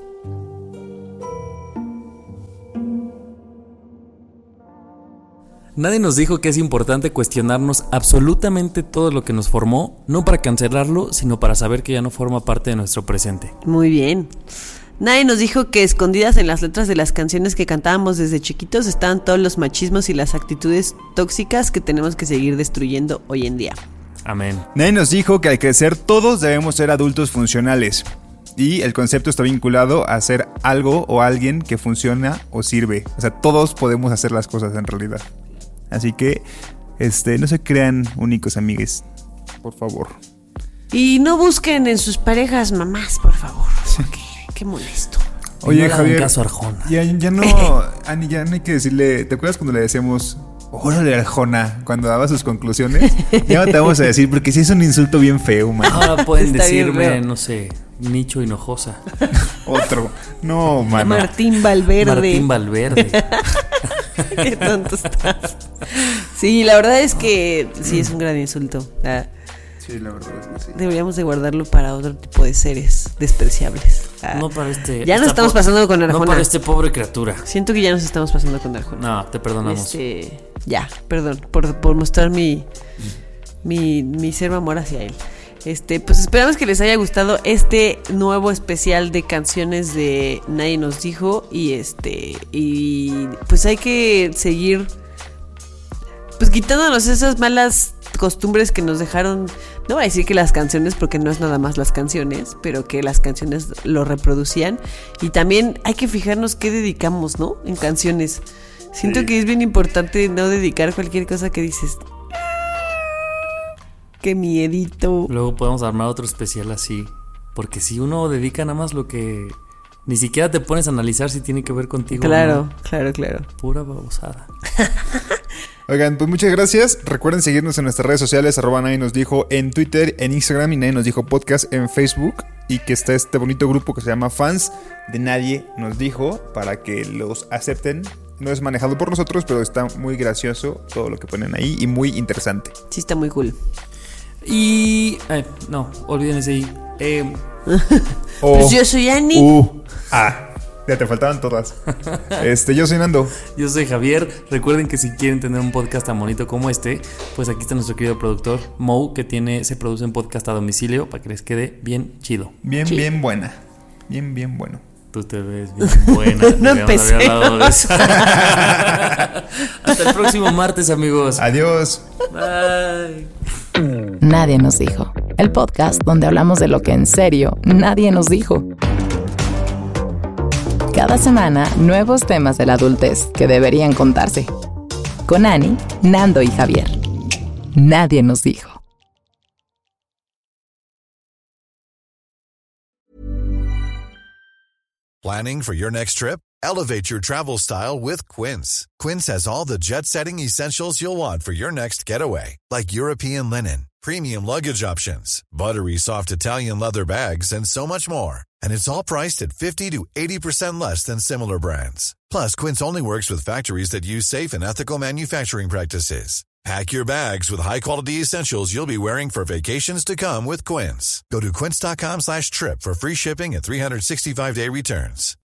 Nadie nos dijo que es importante cuestionarnos absolutamente todo lo que nos formó, no para cancelarlo, sino para saber que ya no forma parte de nuestro presente. Muy bien. Nadie nos dijo que escondidas en las letras de las canciones que cantábamos desde chiquitos estaban todos los machismos y las actitudes tóxicas que tenemos que seguir destruyendo hoy en día. Amén. Nadie nos dijo que al crecer todos debemos ser adultos funcionales. Y el concepto está vinculado a hacer algo o alguien que funciona o sirve. O sea, todos podemos hacer las cosas en realidad. Así que, este, no se crean únicos, amigues. Por favor. Y no busquen en sus parejas mamás, por favor. Porque qué molesto. Y no le hagan caso a Arjona. Ya, ya no, Ani, ya no hay que decirle. ¿Te acuerdas cuando le decíamos, órale, Arjona, cuando daba sus conclusiones? Ya no te vamos a decir, porque sí es un insulto bien feo, man. Ahora pueden Está bien decirme, feo. no sé, Nicho Hinojosa. Otro. No, mano. Martín Valverde. Martín Valverde. Qué tonto estás. Sí, la verdad es que sí es un gran insulto. Ah, Sí, la verdad es que sí. Deberíamos de guardarlo para otro tipo de seres despreciables. Ah, No para este. ya nos estamos pasando con Arjona. No para este pobre criatura. Siento que ya nos estamos pasando con Arjona. No, te perdonamos. Este, ya, perdón, por, por mostrar mi, mi, mi cero amor hacia él. Este, pues esperamos que les haya gustado este nuevo especial de canciones de Nadie Nos Dijo. Y este, y pues hay que seguir pues quitándonos esas malas costumbres que nos dejaron. No voy a decir que las canciones, porque no es nada más las canciones, pero que las canciones lo reproducían. Y también hay que fijarnos qué dedicamos, ¿no? En canciones. Siento Sí. que es bien importante no dedicar cualquier cosa que dices. Qué miedito. Luego podemos armar otro especial así. Porque si uno dedica nada más lo que... Ni siquiera te pones a analizar si tiene que ver contigo. Claro, o no. claro, claro. Pura babosada. Oigan, pues muchas gracias. Recuerden seguirnos en nuestras redes sociales, arroba Nadie Nos Dijo en Twitter, en Instagram y Nadie Nos Dijo Podcast en Facebook. Y que está este bonito grupo que se llama Fans de Nadie Nos Dijo para que los acepten. No es manejado por nosotros, pero está muy gracioso todo lo que ponen ahí y muy interesante. Sí, está muy cool. Y... Ay, no, olviden ese I. Eh, O, Pues yo soy Ani. U, A. Ya te faltaban todas. Este, yo soy Nando. yo soy Javier. Recuerden que si quieren tener un podcast tan bonito como este, pues aquí está nuestro querido productor Mo, que tiene, se produce un podcast a domicilio para que les quede bien chido. Bien, Sí. bien buena. Bien, bien bueno. Tú te ves bien buena. No Deberíamos empecé. haber hablado de eso. Hasta el próximo martes, amigos. Adiós. Bye. Nadie nos dijo. El podcast donde hablamos de lo que en serio nadie nos dijo. Cada semana, nuevos temas de la adultez que deberían contarse. Con Ani, Nando y Javier. Nadie nos dijo. Planning for your next trip? Elevate your travel style with Quince. Quince has all the jet-setting essentials you'll want for your next getaway, like European linen, premium luggage options, buttery soft Italian leather bags, and so much more. And it's all priced at fifty to eighty percent less than similar brands. Plus, Quince only works with factories that use safe and ethical manufacturing practices. Pack your bags with high-quality essentials you'll be wearing for vacations to come with Quince. Go to quince.com slash trip for free shipping and three sixty-five day returns.